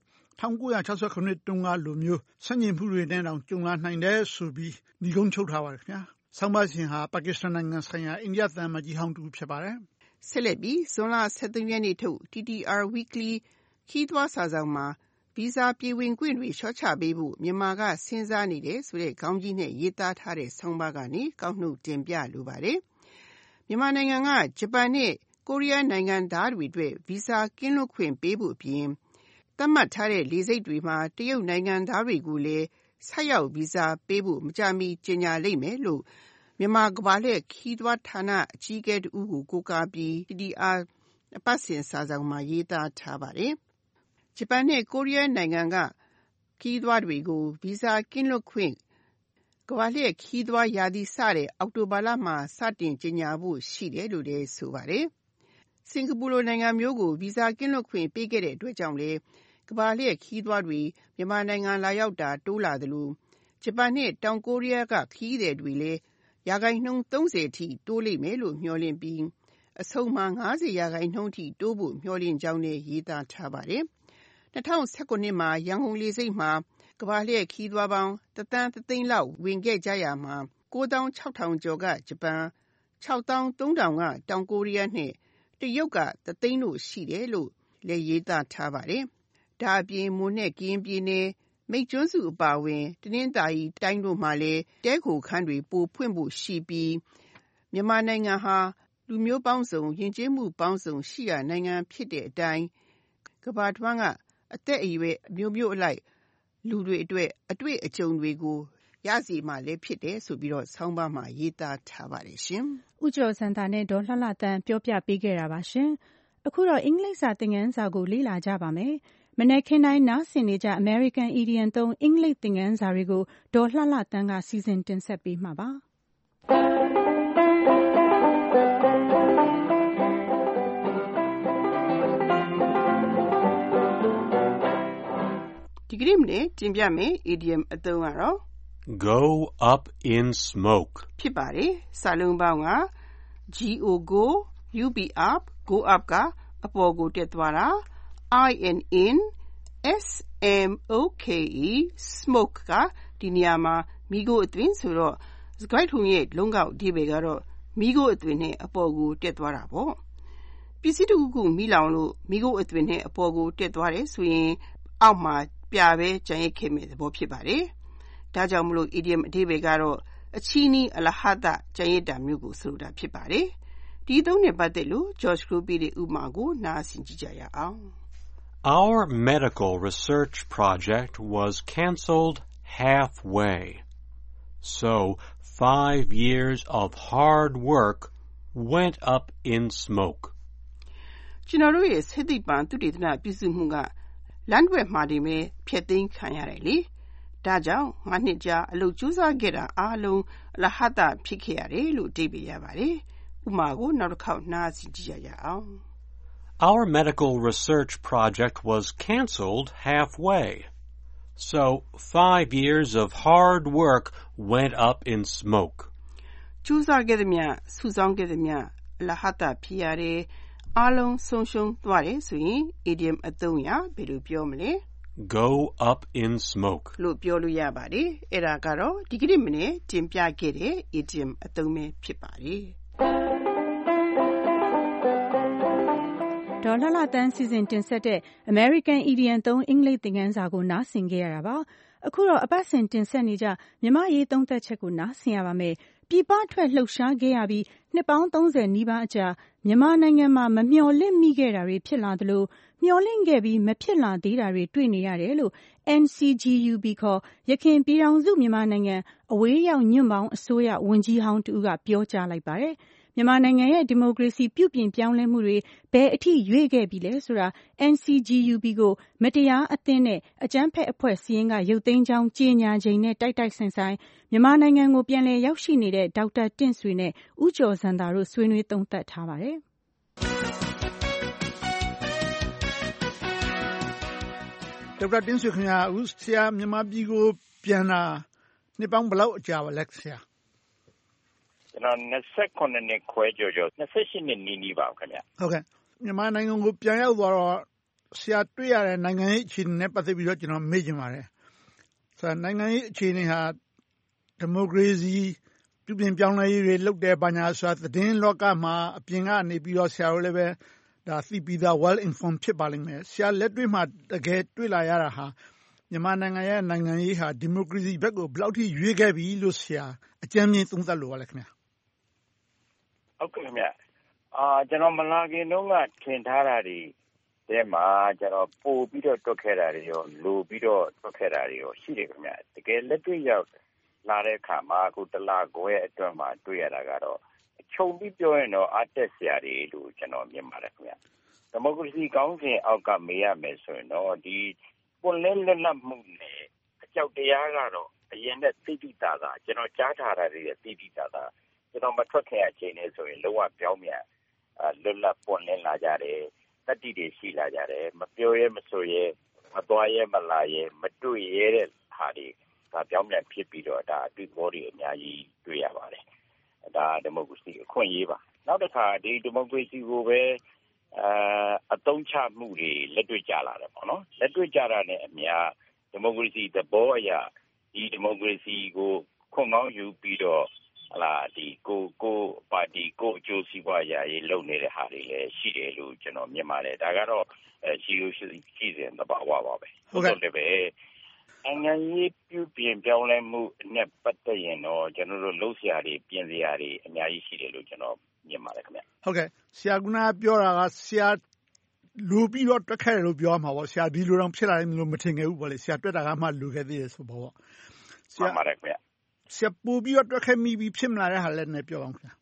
1969တုန်းကလိုမျိုးဆန့်ကျင်မှုတွေနဲ့တောင်ကြုံလာနိုင်တယ်ဆိုပြီးညီကုန်းချုပ်ထားပါတယ်ခင်ဗျာ။ဆောင်းပါးရှင်ဟာပါကစ္စတန်နိုင်ငံဆိုင်ရာအိန္ဒိယသံအမတ်ကြီးဟောင်းတူဖြစ်ပါတယ်။ဆက်လက်ပြီးဇွန်လ23ရက်နေ့ထုတ် TTR Weekly ခီးသွွားစာစောင်မှာဗီဇာပြေဝင်ခွင့်တွေလျှော့ချပေးဖို့မြန်မာကစဉ်းစားနေတယ်ဆိုတဲ့ခေါင်းကြီးနဲ့ရေးသားထားတဲ့ဆောင်းပါးကနေကောက်နှုတ်တင်ပြလိုပါတယ်။မြန်မာနိုင်ငံကဂျပန်နဲ့ကိုရီးယားနိုင်ငံသားတွေအတွက်ဗီဇာကင်းလွတ်ခွင့်ပေးဖို့အပြင်သတ်မှတ်ထားတဲ့လေဆိပ်တွေမှာတရုတ်နိုင်ငံသားတွေကိုလည်းဆိုက်ရောက်ဗီဇာပေးဖို့မကြာမီကြေညာလိမ့်မယ်လို့မြန်မာကမ္ဘာလှည့်ခီးသွွားဌာနအကြီးအကဲတဦးကိုကိုးကားပြီး TTR အပတ်စဉ်စာစောင်မှာရေးသားထားပါတယ်။ဂျပန်နဲ့ကိုရီးယားနိုင်ငံကခီးသွွားတွေကိုဗီဇာကင်းလွတ်ခွင့်ကမ္ဘာလှည့်ခီးသွွားရာသီစတဲ့အောက်တိုဘာလမှာစတင်ကြေညာဖို့ရှိတယ်လို့လည်းဆိုပါတယ်။စင်ကာပူလိုနိုင်ငံမျိုးကိုဗီဇာကင်းလွတ်ခွင့်ပေးခဲ့တဲ့အတွက်ကြောင့်လည်းကမ္ဘာလှည့်ခီးသွွားတွေမြန်မာနိုင်ငံလာရောက်တာတိုးလာသလိုဂျပန်နဲ့တောင်ကိုရီးယားကခီးသည်တွေလည်းရာခိုင်နှုန်း30ထိတိုးလိမ့်မယ်လို့မျှော်လင့်ပြီးအဆုံးမှာ50ရာခိုင်နှုန်းထိတိုးဖို့မျှော်လင့်ကြောင်းလည်းရေးသားထားပါတယ်။2019မှာရန်ကုန်လေဆိပ်မှာကမ္ဘာလှည့်ခီးသွွားပေါင်း1,300,000လောက်ဝင်ခဲ့ကြရမှာ96,000 ကျော်ကဂျပန်63,000ကတောင်ကိုရီးယားနဲ့တရုတ်က1,000,000တို့ရှိတယ်လို့လည်းရေးသားထားပါတယ်။ဒါအပြင်မွန်နဲ့ကရင်ပြည်နယ်မိတ်ကျွန်းစုအပါအဝင်တနင်္သာရီတိုင်းတို့မှာလည်းတဲခိုခန်းတွေပိုဖွင့်ဖို့ရှိပြီးမြန်မာနိုင်ငံဟာလူမျိုးပေါင်းစုံယဉ်ကျေးမှုပေါင်းစုံရှိရာနိုင်ငံဖြစ်တဲ့အတိုင်းကမ္ဘာတစ်ဝှမ်းကအသက်အရွယ်အမျိုးမျိုးအလိုက်လူတွေအတွက်အတွေ့အကြုံတွေကိုရစီမှလည်းဖြစ်တယ်ဆိုပြီးတော့ဆောင်းပါးမှာရေးသားထားပါတယ်ရှင်။ဦးကျော်စံသာနဲ့ဒေါ်လှလှတန်းပြောပြပေးခဲ့တာပါရှင်။အခုတော့အင်္ဂလိပ်စာသင်ခန်းစာကိုလေ့လာကြပါမယ်။မနက်ခင်းတိုင်းနားဆင်နေကြ American Idiom သုံးအင်္ဂလိပ်သင်ခန်းစာတွေကိုဒေါ်လှလှတန်းကစီစဉ်တင်ဆက်ပေးမှာပါ။ဒီကနေ့မနေ့တင်ပြမယ် idiom အသုံးကတော့ Go up in smoke ဖြစ်ပါတယ်။စာလုံးပေါင်းက go go up ကအပေါ်ကိုတက်သွားတာ in smoke smoke ကဒီနေရာမှာမီးခိုးအသွင်ဆိုတော့စကားထုံရဲ့လုံးကောက်အဓိပ္ပာယ်ကတော့မီးခိုးအသွင်နဲ့အပေါ်ကိုတက်သွားတာပေါ့။ပစ္စည်းတစ်ခုခုမီးလောင်လို့မီးခိုးအသွင်နဲ့အပေါ်ကိုတက်သွားတယ်ဆိုရင်အောက်မှာပြပဲကျန်ရစ်ခဲ့မဲ့သဘောဖြစ်ပါတယ်။ဒါကြောင့်မလို့ idiom အဓိပ္ပာယ်ကတော့အချီးနီးအလဟတကျန်ရစ်တာမျိုးကိုဆိုလိုတာဖြစ်ပါတယ်။ဒီသုံးနဲ့ပတ်သက်လို့ George Groupe ရဲ့ဥပမာကိုနားဆင်ကြည့်ကြရအောင်။ Our medical research project was cancelled halfway. So 5 years of hard work went up in smoke. ကျွန်တော်တို့ရဲ့စိတ်သိပ္ပံသုတေသနပြုစုမှုကလမ်းတွဲမှာတင်ပဲဖျက်သိမ်းခံရတယ်လေ။ဒါကြောင့်5နှစ်ကြာအလုပ်ကြိုးစားခဲ့တာအားလုံးအလဟတဖြစ်ခဲ့ရတယ်လို့အဓိပ္ပာယ်ရပါတယ်။ဥပမာကိုနောက်တစ်ခေါက်နားဆင်ကြည့်ရအောင်။ Our medical research project was cancelled halfway. So 5 years of hard work went up in smoke. ကြိုးစားခဲ့သမျှစုဆောင်းခဲ့သမျှအလဟတဖြစ်ရတယ်အားလုံးဆုံးရှုံးသွားတယ်ဆိုရင် idiom အသုံးရဘယ်လိုပြောမလဲ Go up in smoke လို့ပြောလို့ရပါတယ်။အဲ့ဒါကတော့ဒီကနေ့မနေ့တင်ပြခဲ့တဲ့ idiom အသုံးပဲဖြစ်ပါတယ်။ဒေါ်လှလှတန်းစီစဉ်တင်ဆက်တဲ့ American Idiom သုံးအင်္ဂလိပ်သင်ခန်းစာကိုနားဆင်ခဲ့ရတာပါ။အခုတော့အပတ်စဉ်တင်ဆက်နေကြမြန်မာရေးသုံးသက်ချက်ကိုနားဆင်ရပါမယ်။ပြည်ပထွက်လှုပ်ရှားခဲ့ရပြီးနှစ်ပေါင်း30နီးပါးအကြာမြန်မာနိုင်ငံမှာမမျှော်လင့်မိခဲ့တာတွေဖြစ်လာသလိုမျှော်လင့်ခဲ့ပြီးမဖြစ်လာသေးတာတွေတွေ့နေရတယ်လို့ NCGUB ခေါ်ရခိုင်ပြည်ထောင်စုမြန်မာနိုင်ငံအဝေးရောက်ညွန့်ပေါင်းအစိုးရဝန်ကြီးဟောင်းတူကပြောကြားလိုက်ပါတယ်။မြန်မာနိုင်ငံရဲ့ဒီမိုကရေစီပြုပြင်ပြောင်းလဲမှုတွေဘယ်အထိရွေ့ခဲ့ပြီလဲဆိုတာ NCGUB ကိုမတရားအသင်းနဲ့အကြမ်းဖက်အဖွဲ့စည်းရင်းကရုပ်သိမ်းကြောင်းကြေညာချိန်နဲ့တိုက်တိုက်ဆိုင်ဆိုင်မြန်မာနိုင်ငံကိုပြန်လည်ရောက်ရှိနေတဲ့ဒေါက်တာတင့်ဆွေနဲ့ဦးကျော်စံသာတို့ဆွေးနွေးသုံးသပ်ထားပါတယ်။ဒေါက်တာတင့်ဆွေခင်ဗျာဦးဆရာမြန်မာပြည်ကိုပြန်လာနှစ်ပေါင်းဘယ်လောက်ကြာပါလဲဆရာကျွန်တော်29နှစ်ခွဲကျော်28နှစ်နီးပါခင်ဗျဟုတ်ကဲ့မြန်မာနိုင်ငံကိုပြန်ရောက်သွားတော့ဆရာတွေ့ရတဲ့နိုင်ငံရေးအခြေအနေနဲ့ပတ်သက်ပြီးတော့ကျွန်တော်မေးချင်ပါတယ်ဆရာနိုင်ငံရေးအခြေအနေဟာဒီမိုကရေစီပြုပြင်ပြောင်းလဲရေးတွေလုပ်တယ်ဘာညာဆိုတာသတင်းလောကမှာအပြင်ကနေပြီးတော့ဆရာတို့လည်းပဲဒါသိပြီးသား well informed ဖြစ်ပါလိမ့်မယ်ဆရာလက်တွေ့မှာတကယ်တွေ့လာရတာဟာမြန်မာနိုင်ငံရဲ့နိုင်ငံရေးဟာဒီမိုကရေစီဘက်ကိုဘယ်လောက်ထိရွေ့ခဲ့ပြီလို့ဆရာအကြမ်းမြင်သုံးသပ်လိုပါလဲခင်ဗျာဟုတ်ကဲ့ခင်ဗျကျွန်တော်မလာခင်တုန်းကထင်ထားတာတွေတဲမှာကျွန်တော်ပို့ပြီးတော့တွက်ခဲ့တာတွေရောလိုပြီးတော့တွက်ခဲ့တာတွေရောရှိတယ်ခင်ဗျတကယ်လက်တွေ့ရောက်လာတဲ့အခါမှာအခုတလခွဲအတွင်းမှာတွေ့ရတာကတော့ခြုံပြီးပြောရင်တော့အတက်စရာတွေလို့ကျွန်တော်မြင်ပါတယ်ခင်ဗျဒီမိုကရေစီကောင်းစဉ်အောက်ကမေးရမယ်ဆိုရင်တော့ဒီပွင့်လင်းလွတ်လပ်မှုနဲ့အကြောက်တရားကတော့အရင်နဲ့သိတိတာကကျွန်တော်ကြားထားတာတွေသိတိတာကကျွန်တော်မထွက်ခင်အချိန်နဲ့ဆိုရင်လုံးဝပြောင်းပြန်လွတ်လပ်ပွင့်လင်းလာကြတယ်တတိတွေရှိလာကြတယ်မပြောရဲမဆိုရဲမသွားရဲမလာရဲမတွေ့ရဲတဲ့ဟာတွေဒါပြောင်းပြန်ဖြစ်ပြီးတော့ဒါအတွေ့အကြုံတွေအများကြီးတွေ့ရပါတယ်ဒါဒီမိုကရေစီအခွင့်အရေးပါနောက်တစ်ခါဒီဒီမိုကရေစီကိုပဲအသုံးချမှုတွေလက်တွေ့ကြလာတယ်ပေါ့နော်လက်တွေ့ကြတာနဲ့အများဒီမိုကရေစီသဘောအရဒီဒီမိုကရေစီကိုခွန်ကောင်းယူပြီးတော့ဟလာဒီကိုပါတီကိုအကျိုးစီးပွားရာရေးလုပ်နေတဲ့ဟာတွေလည်းရှိတယ်လို့ကျွန်တော်မြင်ပါတယ်ဒါကတော့ရှိစဉ်သဘာဝပါပဲဟုတ်တယ်ပဲနိုင်ငံရေးပြုပြင်ပြောင်းလဲမှုနဲ့ပတ်သက်ရင်တော့ကျွန်တော်တို့လှုပ်ရှားတွေပြင်စရာတွေအများကြီးရှိတယ်လို့ကျွန်တော်မြင်ပါတယ်ခင်ဗျဟုတ်ကဲ့ဆရာကပြောတာကဆရာလိုပြီးတော့တွက်ခဲ့တယ်လို့ပြောရမှာပေါ့ဆရာဒီလိုတော့ဖြစ်လာတယ်လို့မထင်ခဲ့ဘူးပေါ့လေဆရာတွက်တာကမှလိုခဲ့သေးတယ်ဆိုပေါ့ဆရာပါတယ်ခင်ဗျဆရာပို့ပြီးတော့တွက်ခဲ့မိပြီးဖြစ်မလာတဲ့ဟာလည်းလည်းပြောအောင်ခင်ဗျ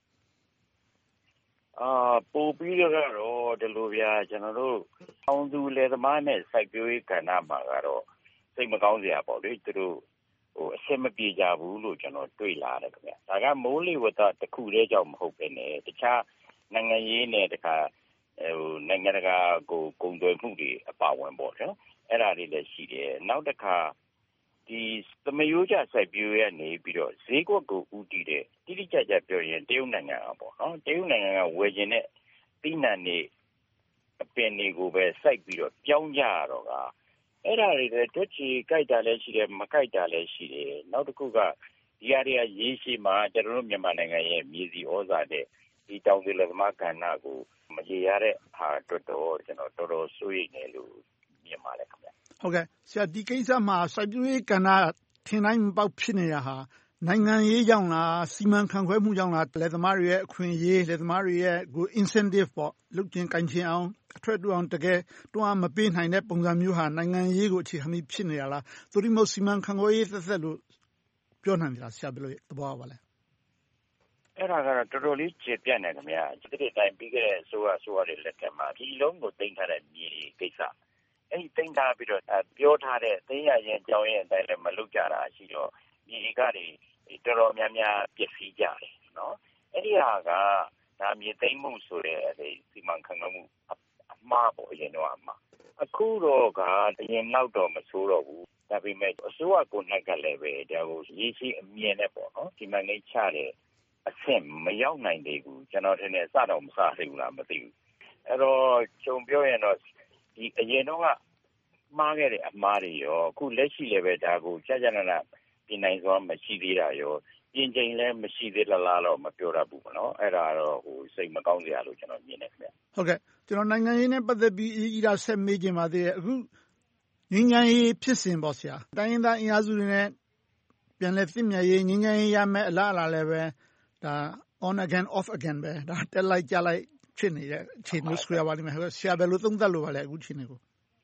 ပို့ပြီးတော့ဒီလိုဗျာကျွန်တော်တို့အောင်သူလယ်သမားနဲ့စိုက်ပျိုးရေးကဏ္ဍမှာကတော့စိတ်မကောင်းစရာပေါ့လေသူတို့အဆင်မပြေကြဘူးလို့ကျွန်တော်တွေ့လာတယ်ခင်ဗျဒါကမိုးလေဝသတစ်ခုတည်းကြောင့်မဟုတ်ပဲနဲ့တခြားနိုင်ငံရေးနဲ့တခါနိုင်ငံတကာကိုကုန်သွယ်မှုတွေအပါဝင်ပေါ့နော်အဲ့ဒါတွေလည်းရှိတယ်နောက်တစ်ခါဒီသမယိုးကျစိုက်ပျိုးရနေပြီးတော့ဈေးကွက်ကိုဦးတည်တဲ့တိတိကျကျပြောရင်တရုတ်နိုင်ငံကပေါ့နော်တရုတ်နိုင်ငံကဝယ်ခြင်းနဲ့သီးနှံတွေအပင်တွေကိုပဲစိုက်ပြီးတော့ပြောင်းကြရတော့ကအဲ့ဒါတွေလည်းတွက်ချီကြိုက်တာလည်းရှိတယ်မကြိုက်တာလည်းရှိတယ်နောက်တစ်ခုကဒီအရာရေးရှိမှာကျွန်တော်တို့မြန်မာနိုင်ငံရဲ့မြေစီဩဇာတဲ့ဒီတောင်သူလယ်သမားကဏ္ဍကိုမရေရတဲ့ဟာအတွက်တော့ကျွန်တော်တော်တော်စိုးရိမ်နေလို့မြင်ပါတယ်ခင်ဗျဟုတ်ကဲ့ဆရာဒီကိစ္စမှာစိုက်ပျိုးရေးကဏ္ဍထင်တိုင်းမပေါက်ဖြစ်နေတာဟာနိုင်ငံရေးကြောင့်လားစီမံခန့်ခွဲမှုကြောင့်လားလယ်သမားတွေရဲ့အခွင့်အရေးလယ်သမားတွေရဲ့incentive ပေါ့လုပ်ချင်းကိုင်ချင်းအောင်အထွက်တူအောင်တကယ်တွန်းအားမပေးနိုင်တဲ့ပုံစံမျိုးဟာနိုင်ငံရေးကိုအခြေခံပြီးဖြစ်နေရလားသို့ဒီမို့စီမံခန့်ခွဲရေးသက်သက်လို့ပြောနိုင်ကြလားဆရာဘယ်လိုသဘောပါလဲအဲ့ဒါကတော့တော်တော်လေးကျေပြတ်နေခင်ဗျာဒီတစ်တိုင်းပြီးခဲ့တဲ့အစိုးရတွေလက်ထက်မှာဒီလုံးကိုတင်ထားတဲ့မြေကိစ္စအဲ့ဒီတင်ထားပြီးတော့ပြောထားတဲ့သိရရင်ကြောင်းရင်အတိုင်းလည်းမလုပ်ကြတာရှိတော့မြေကတွေတော်တော်များများပျက်စီးကြတယ်နော်အဲ့ဒီဟာကဒါမြေသိမ်းမှုဆိုတဲ့စီမံခန့်ခွဲမှုအမှားပေါ့အရင်တော့အမှားအခုတော့ကအရင်နောက်တော့မဆိုးတော့ဘူးဒါပေမဲ့အစိုးရကိုနိုင်ကလည်းပဲဒါကိုရေးရှိအမြင်နဲ့ပေါ့နော်ဒီမှန်လေးချတဲ့အဆင့်မရောက်နိုင်သေးဘူးကျွန်တော်ထင်တယ်စတော့မစသေးဘူးလားမသိဘူးအဲ့တော့ဂျုံပြောရင်တော့ဒီအရင်တော့ကမှားခဲ့တဲ့အမှားတွေရောအခုလက်ရှိလည်းပဲဒါကိုကြာကြာနာပြင်နိုင်စွာမရှိသေးတာရောပြင်ချိန်လည်းမရှိသေးလားတော့မပြောရဘူးပေါ့နော်အဲ့ဒါတော့စိတ်မကောင်းစရာလို့ကျွန်တော်မြင်တယ်ခင်ဗျဟုတ်ကဲ့ကျွန်တော်နိုင်ငံရေးနဲ့ပတ်သက်ပြီးအကြီးအဆက်မေးချင်ပါသေးတယ်အခုငင်းငန်းရေးဖြစ်စဉ်ပေါ့ဆရာတိုင်းရင်းသားအင်အားစုတွေနဲ့ပြန်လည်သင့်မြတ်ရေးငင်းငန်းရေးရမယ်အလားအလာလည်းပဲဒါ on again off again ပဲဒါတက်လိုက်ကြလိုက်ဖြစ်နေတဲ့အခြေအနေဆိုရပါလိမ့်မယ်ဆရာဘယ်လိုသုံးသပ်လို့ပါလဲအခုအခြေအနေကို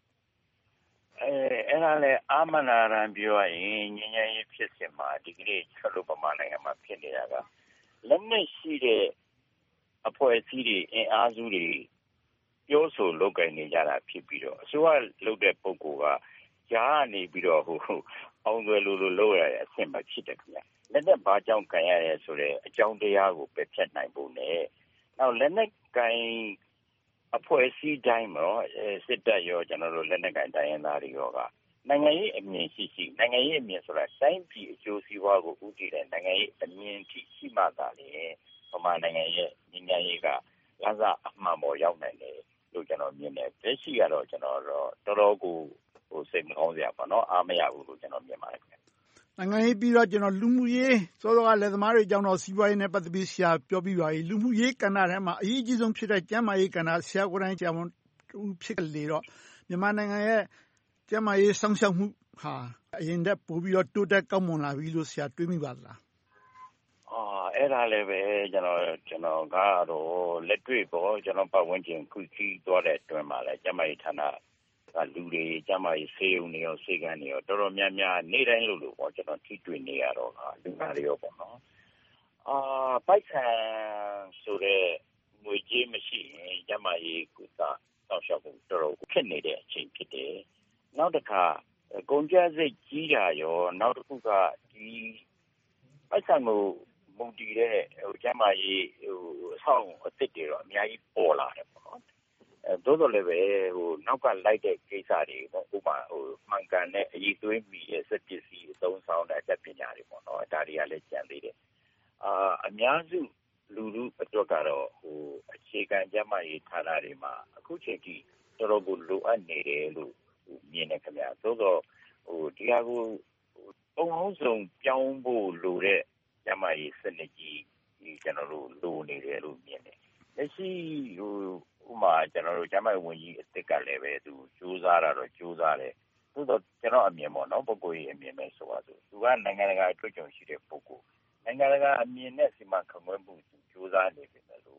အဲ့ဒါလည်းအာမနာရန်ပြောရင်ငင်းငန်းရေးဖြစ်စဉ်မှာဒီကနေ့ကျွန်တော်ဗမာနိုင်ငံမှာဖြစ်နေတာကလက်နက်ရှိတဲ့အဖွဲ့အစည်းတွေအင်အားစုတွေပြောဆိုလုပ်ကိုင်နေကြတာဖြစ်ပြီးတော့အစိုးရလုပ်တဲ့ပုံကကြားနေပြီးတော့အောင်သွယ်လို့လုပ်ရတဲ့အဆင့်ပဲဖြစ်တယ်ခင်ဗျလက်နက်ဘာကြောင့်ကန်ရရဲဆိုတဲ့အကြောင်းတရားကိုပဲဖြတ်နိုင်ဖို့နဲ့နောက်လက်နက်ကန်အဖွဲ့အစည်းတိုင်းမှာစစ်တပ်ရောကျွန်တော်တို့လက်နက်ကန်တိုင်းရင်းသားတွေရောကနိုင်ငံရေးအမြင်ရှိနိုင်ငံရေးအမြင်ဆိုတာတိုင်းပြည်အကျိုးစီးပွားကိုဦးတည်တဲ့နိုင်ငံရေးအမြင်ရှိမှသာလေဗမာနိုင်ငံရဲ့ငြိမ်းချမ်းရေးကလမ်းစာအမှန်ပေါ်ရောက်နိုင်တယ်လို့ကျွန်တော်မြင်တယ်လက်ရှိကတော့ကျွန်တော်တော့တော်တော်ကိုစိတ်မကောင်းစရာပေါ့နော်အားမရဘူးလို့ကျွန်တော်မြင်ပါတယ်ခင်ဗျနိုင်ငံရေးပြီးတော့ကျွန်တော်လူမှုရေးစောစောကလယ်သမားတွေအကြောင်းတော့စီးပွားရေးနဲ့ပတ်သက်ပြီးဆရာပြောပြီးပါပြီလူမှုရေးကဏ္ဍထဲမှာအရေးကြီးဆုံးဖြစ်တဲ့ကျန်းမာရေးကဏ္ဍဆရာကိုယ်တိုင်ကြာဝန်ဖြစ်လေတော့မြန်မာနိုင်ငံရဲ့ကျန်းမာရေးစောင့်ရှောက်မှုဟာအရင်ကပိုပြီးတော့တိုးတက်ကောင်းမွန်လာပြီလို့ဆရာတွေးမိပါသလားအဲ့ဒါလည်းပဲကျွန်တော်ကတော့လက်တွေ့ပေါ့ကျွန်တော်ပတ်ဝန်းကျင်ခုခီးသွားတဲ့အတွင်းမှာလည်းကျန်းမာရေးဌာနလူတွေကျန်းမာရေးဆေးရုံတွေရောဆေးကန်းတွေရောတော်တော်များများနေ့တိုင်းလို့ပေါ့ကျွန်တော်ထိတွေ့နေရတော့လူနာတွေရောပေါ့နော်ပိုက်ဆံဆိုတဲ့ငွေကြေးမရှိရင်ကျန်းမာရေးကုသစောင့်ရှောက်မှုတော်တော်ဖြစ်နေတဲ့အချိန်ဖြစ်တယ်နောက်တစ်ခါကုန်ကျစရိတ်ကြီးတာရောနောက်တစ်ခုကဒီပိုက်ဆံကိုမူတည်တဲ့ကျန်းမာရေးအဆောင်အသစ်တွေတော့အများကြီးပေါ်လာတယ်ပေါ့နော်သို့တော်လည်းပဲနောက်ကလိုက်တဲ့ကိစ္စတွေပေါ့ဥပမာမှန်ကန်တဲ့အရေးသွေးမီရဲ့စက်ပစ္စည်းအသုံးဆောင်တဲ့အတတ်ပညာတွေပေါ့နော်ဒါတွေကလည်းကျန်သေးတယ်အများစုလူလူအတွက်ကတော့အခြေခံကျန်းမာရေးဌာနတွေမှာအခုချိန်ထိတော်တော်ကိုလိုအပ်နေတယ်လို့မြင်နေကြဗျာသို့တော့ဒီဟာကိုပုံအောင်ဆုံးပြောင်းဖို့လိုတဲ့ကျန်းမာရေးစနစ်ကြီးကျွန်တော်တို့လိုနေတယ်လို့မြင်တယ်လက်ရှိဥမာကျွန်တော်တို့ကျန်းမာရေးဝန်ကြီးအစ်စ်ကလည်းပဲသူစူးစမ်းတာတော့စူးစမ်းတယ်သို့တော့ကျွန်တော်အမြင်ပေါ့နော်ပုဂ္ဂိုလ်ရေးအမြင်ပဲဆိုပါစို့သူကနိုင်ငံတကာအတွေ့အကြုံရှိတဲ့ပုဂ္ဂိုလ်နိုင်ငံတကာအမြင်နဲ့စီမံခန့်ခွဲမှုစူးစမ်းနေပြီလို့ဗ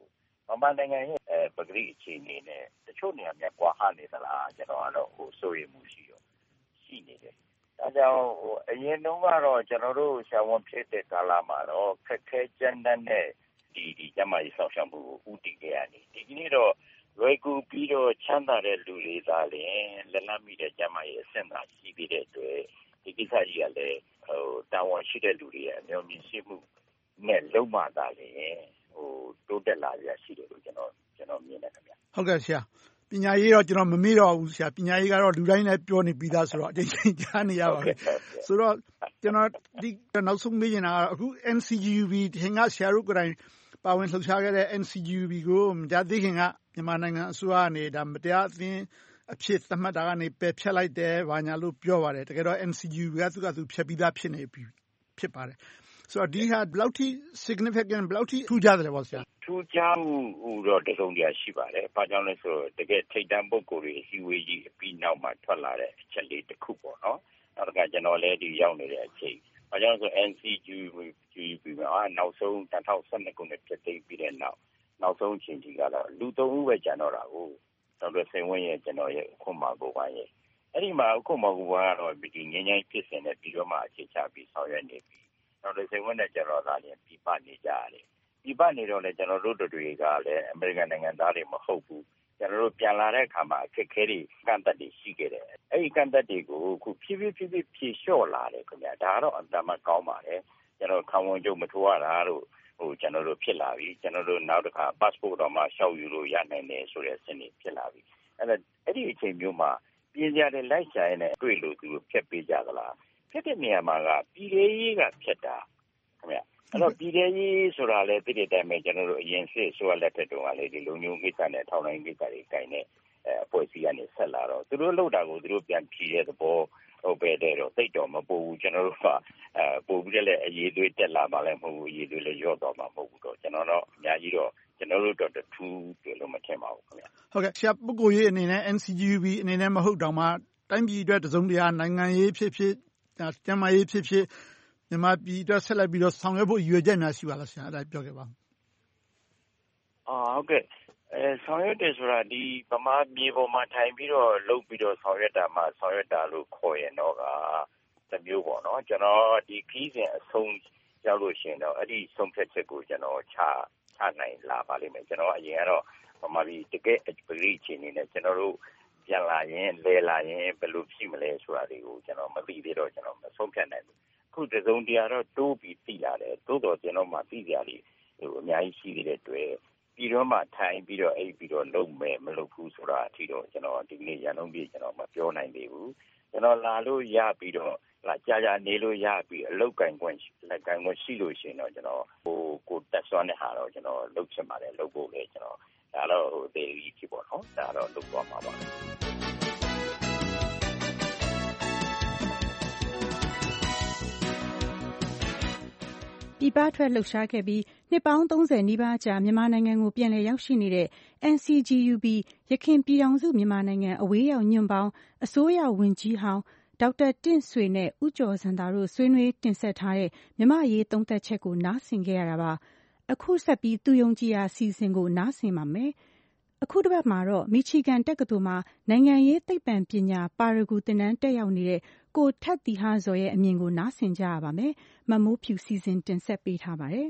မြန်မာနိုင်ငံရဲ့ပကတိအခြေအနေနဲ့တချို့နေရာများကွာဟနေသလားကျွန်တော်ကတော့စိုးရိမ်မှုရှိနေတယ်။ဒါကြောင့်အရင်တုန်းကတော့ကျွန်တော်တို့ဆရာဝန်ဖြစ်တဲ့ကာလမှာတော့ခက်ခဲကြမ်းတမ်းတဲ့ဒီကျန်းမာရေးဆောင်ရှောက်မှုကိုဦးတည်ခဲ့ရတယ်။ဒီကနေ့တော့လွယ်ကူပြီးတော့ချမ်းသာတဲ့လူတွေသာလျှင်လက်လန်းမိတဲ့ကျန်းမာရေးအဆင့်သာရှိပြီးတဲ့အတွက်ဒီကိစ္စကြီးကလည်းတာဝန်ရှိတဲ့လူတွေရဲ့အမျိုးမြင်ရှိမှုနဲ့လုံးဝသာလျှင်တိုးတက်လာရရှိတယ်လို့ကျွန်တော်မြင်တယ်ခင်ဗျ။ဟုတ်ကဲ့ဆရာပညာရေးတော့ကျွန်တော်မမေ့တော့ဘူးဆရာပညာရေးကတော့လူတိုင်းလည်းပြောနေပြီးသားဆိုတော့အချိန်ချင်းကြားနေရပါပဲ။ဆိုတော့ကျွန်တော်ဒီနောက်ဆုံးမေးချင်တာကတော့အခု NCGUB ဒီကဆရာတို့ကိုယ်တိုင်ပါဝင်လှုပ်ရှားခဲ့တဲ့ NCGUB ကိုမကြာသေးခင်ကမြန်မာနိုင်ငံအစိုးရကနေဒါမတရားအသင်းအဖြစ်သတ်မှတ်တာကနေပယ်ဖျက်လိုက်တယ်ဘာညာလို့ပြောပါတယ်တကယ်တော့ NCGUB ကသူကသူဖျက်ပြီးသားဖြစ်နေပြီဖြစ်ပါတယ်ဆိုတော့ဒီဟာဘယ်လောက်ထိ significant ဘယ်လောက်ထိထူးခြားတယ်ပေါ့ဆရာထူးခြားမှုတော့တစုံတရာရှိပါတယ်ဘာကြောင့်လဲဆိုတော့တကယ်ထိပ်တန်းပုဂ္ဂိုလ်တွေအစည်းအဝေးကြီးအပြီးနောက်မှာထွက်လာတဲ့အချက်လေးတစ်ခုပေါ့နော်နောက်ကကျွန်တော်လည်းဒီရောက်နေတဲ့အချိန်ဘာကြောင့်လဲဆို NCGUB မှာနောက်ဆုံး2012ခုနှစ်ဖြစ်သိမ်းပြီးတဲ့နောက်ဆုံးအချိန်ကြီးကတော့လူ3ဦးပဲကျန်တော့တာကိုဒေါက်တာစိန်ဝင်းရဲ့ကျွန်တော်ရဲ့အခုမှကိုပါရဲ့အဲ့ဒီမှာအခုမှကိုပါကတော့ဒီငင်းငိုင်းဖြစ်စဉ်နဲ့ပြီးတော့မှအခြေချပြီးဆောင်ရွက်နေပြီဒေါက်တာစိန်ဝင်းနဲ့ကျွန်တော်သားလည်းပြပနေကြရတယ်ပြပနေတော့လည်းကျွန်တော်တို့တွေကလည်းအမေရိကန်နိုင်ငံသားတွေမဟုတ်ဘူးကျွန်တော်တို့ပြန်လာတဲ့အခါမှာအခက်အခဲတွေကန့်သက်တွေရှိခဲ့တယ်အဲ့ဒီကန့်သက်တွေကိုအခုဖြည်းဖြည်းဖြေလျှော့လာတယ်ခင်ဗျာဒါကတော့အမှန်မှကောင်းပါတယ်ကျွန်တော်ခံဝန်ချုပ်မထိုးရတာတို့ကျွန်တော်တို့ဖြစ်လာပြီကျွန်တော်တို့နောက်တစ်ခါ passport တော့မှရှောက်ယူလို့ရနိုင်တယ်ဆိုတဲ့စနစ်ဖြစ်လာပြီအဲ့ဒီအချိန်မျိုးမှာပြင်ကြတဲ့လိုက်ရှာရတဲ့တွေ့လို့သူဖြတ်ပေးကြသလားဖြတ်တဲ့နေရာမှာကပြည်ရေးကြီးကဖြတ်တာခင်ဗျအဲ့တော့ပြည်ရေးဆိုတာလည်းပြည်တဲ့တိုင်းမှာကျွန်တော်တို့အရင်စစ်ဆိုလက်ထက်တုန်းကလေဒီလုံညုံကိစ္စနဲ့ထောင်တိုင်းကိစ္စတွေကိုင်တဲ့အဖွဲ့အစည်းကနေဆက်လာတော့သူတို့လှုပ်တာကိုသူတို့ပြန်ဖြည့်တဲ့သဘောဟုတ်ပဲတဲ့တော့သိတော့မပူဘူးကျွန်တော်တို့ကပို့ပြီးလည်းအရေးသွေးတက်လာမှလည်းမဟုတ်ဘူးအရေးသွေးလည်းရော့တော့မှမဟုတ်ဘူးတော့ကျွန်တော်တော့အများကြီးတော့ကျွန်တော်တို့တော့ထူးတယ်လို့မထင်ပါဘူးခင်ဗျဟုတ်ကဲ့ဆရာပုဂ္ဂိုလ်ရေးအနေနဲ့ NCGUB အနေနဲ့မဟုတ်တော့မှတိုင်းပြည်အတွက်တစုံတရာနိုင်ငံရေးဖြစ်ဖြစ်ကျန်းမာရေးဖြစ်ဖြစ်မြန်မာပြည်အတွက်ဆက်လက်ပြီးတော့ဆောင်ရွက်ဖို့ရည်ရွယ်ချက်များရှိပါလားဆရာအဲ့ဒါပြောခဲ့ပါဦးဟုတ်ကဲ့ဆောင်ရွက်တယ်ဆိုတာဒီဗမာပြည်ပေါ်မှာထိုင်ပြီးတော့လုပ်ပြီးတော့ဆောင်ရွက်တာမှဆောင်ရွက်တာလို့ခေါ်ရင်တော့ကတမျိုးပေါ့နော်ကျွန်တော်ဒီခီးစဉ်အဆုံးရောက်လို့ရှိရင်တော့အဲ့ဒီဆုံးဖြတ်ချက်ကိုကျွန်တော်ချနိုင်လာပါလိမ့်မယ်ကျွန်တော်အရင်ကတော့ဗမာပြည်တကယ်အပရိချင်းနေနဲ့ကျွန်တော်တို့ပြန်လာရင်လဲလာရင်ဘယ်လိုဖြစ်မလဲဆိုတာတွေကိုကျွန်တော်မသိသေးတော့ကျွန်တော်မဆုံးဖြတ်နိုင်ဘူးအခုတစုံတရာတော့တိုးပြီးသိလာတယ်တိုးတော့ကျွန်တော်မှသိကြတယ်အများကြီးရှိတဲ့အတွက်ပြီးတော့မှထိုင်ပြီးတော့အိပ်ပြီးတော့လုံမဲ့မလုပ်ဘူးဆိုတာအထိတော့ကျွန်တော်ဒီနေ့ရန်ကုန်ပြည်ကျွန်တော်မပြောနိုင်သေးဘူးကျွန်တော်လာလို့ရပြီးတော့ကြာနေလို့ရပြီးအလောက်ကင်ခွင့်လက်ကန်ခွင့်ရှိလို့ရှိရင်တော့ကျွန်တော်ကိုတက်ဆွမ်းတဲ့ဟာတော့ကျွန်တော်လုပ်ချင်ပါတယ်လုပ်ဖို့လေကျွန်တော်ဒါတော့ဒေရီဖြစ်ပေါ့နော်ဒါတော့လုပ်သွားမှာပါပြည်ပထွက်လှုပ်ရှားခဲ့ပြီးနှစ်ပေါင်း30နီးပါးကြာမြန်မာနိုင်ငံကိုပြန်လည်ရောက်ရှိနေတဲ့ NCGUB ရခိုင်ပြည်ထောင်စုမြန်မာနိုင်ငံအဝေးရောက်ညွန့်ပေါင်းအစိုးရဝန်ကြီးဟောင်းဒေါက်တာတင့်ဆွေနဲ့ဦးကျော်စံသာတို့ဆွေးနွေးတင်ဆက်ထားတဲ့မြန်မာရေးသုံးသပ်ချက်ကိုနားဆင်ခဲ့ရတာပါအခုဆက်ပြီးသူယုံကြည်ရာအစီအစဉ်ကိုနားဆင်ပါမယ်အခုတစ်ပတ်မှာတော့မီချီဂန်တက္ကသိုလ်မှာနိုင်ငံရေးသိပ္ပံပညာပါရဂူသင်တန်းတက်ရောက်နေတဲ့ကိုထက်သီဟဇော်ရဲ့အမြင်ကိုနားဆင်ကြရပါမယ်မမိုးဖြူစီစဉ်တင်ဆက်ပေးထားပါတယ်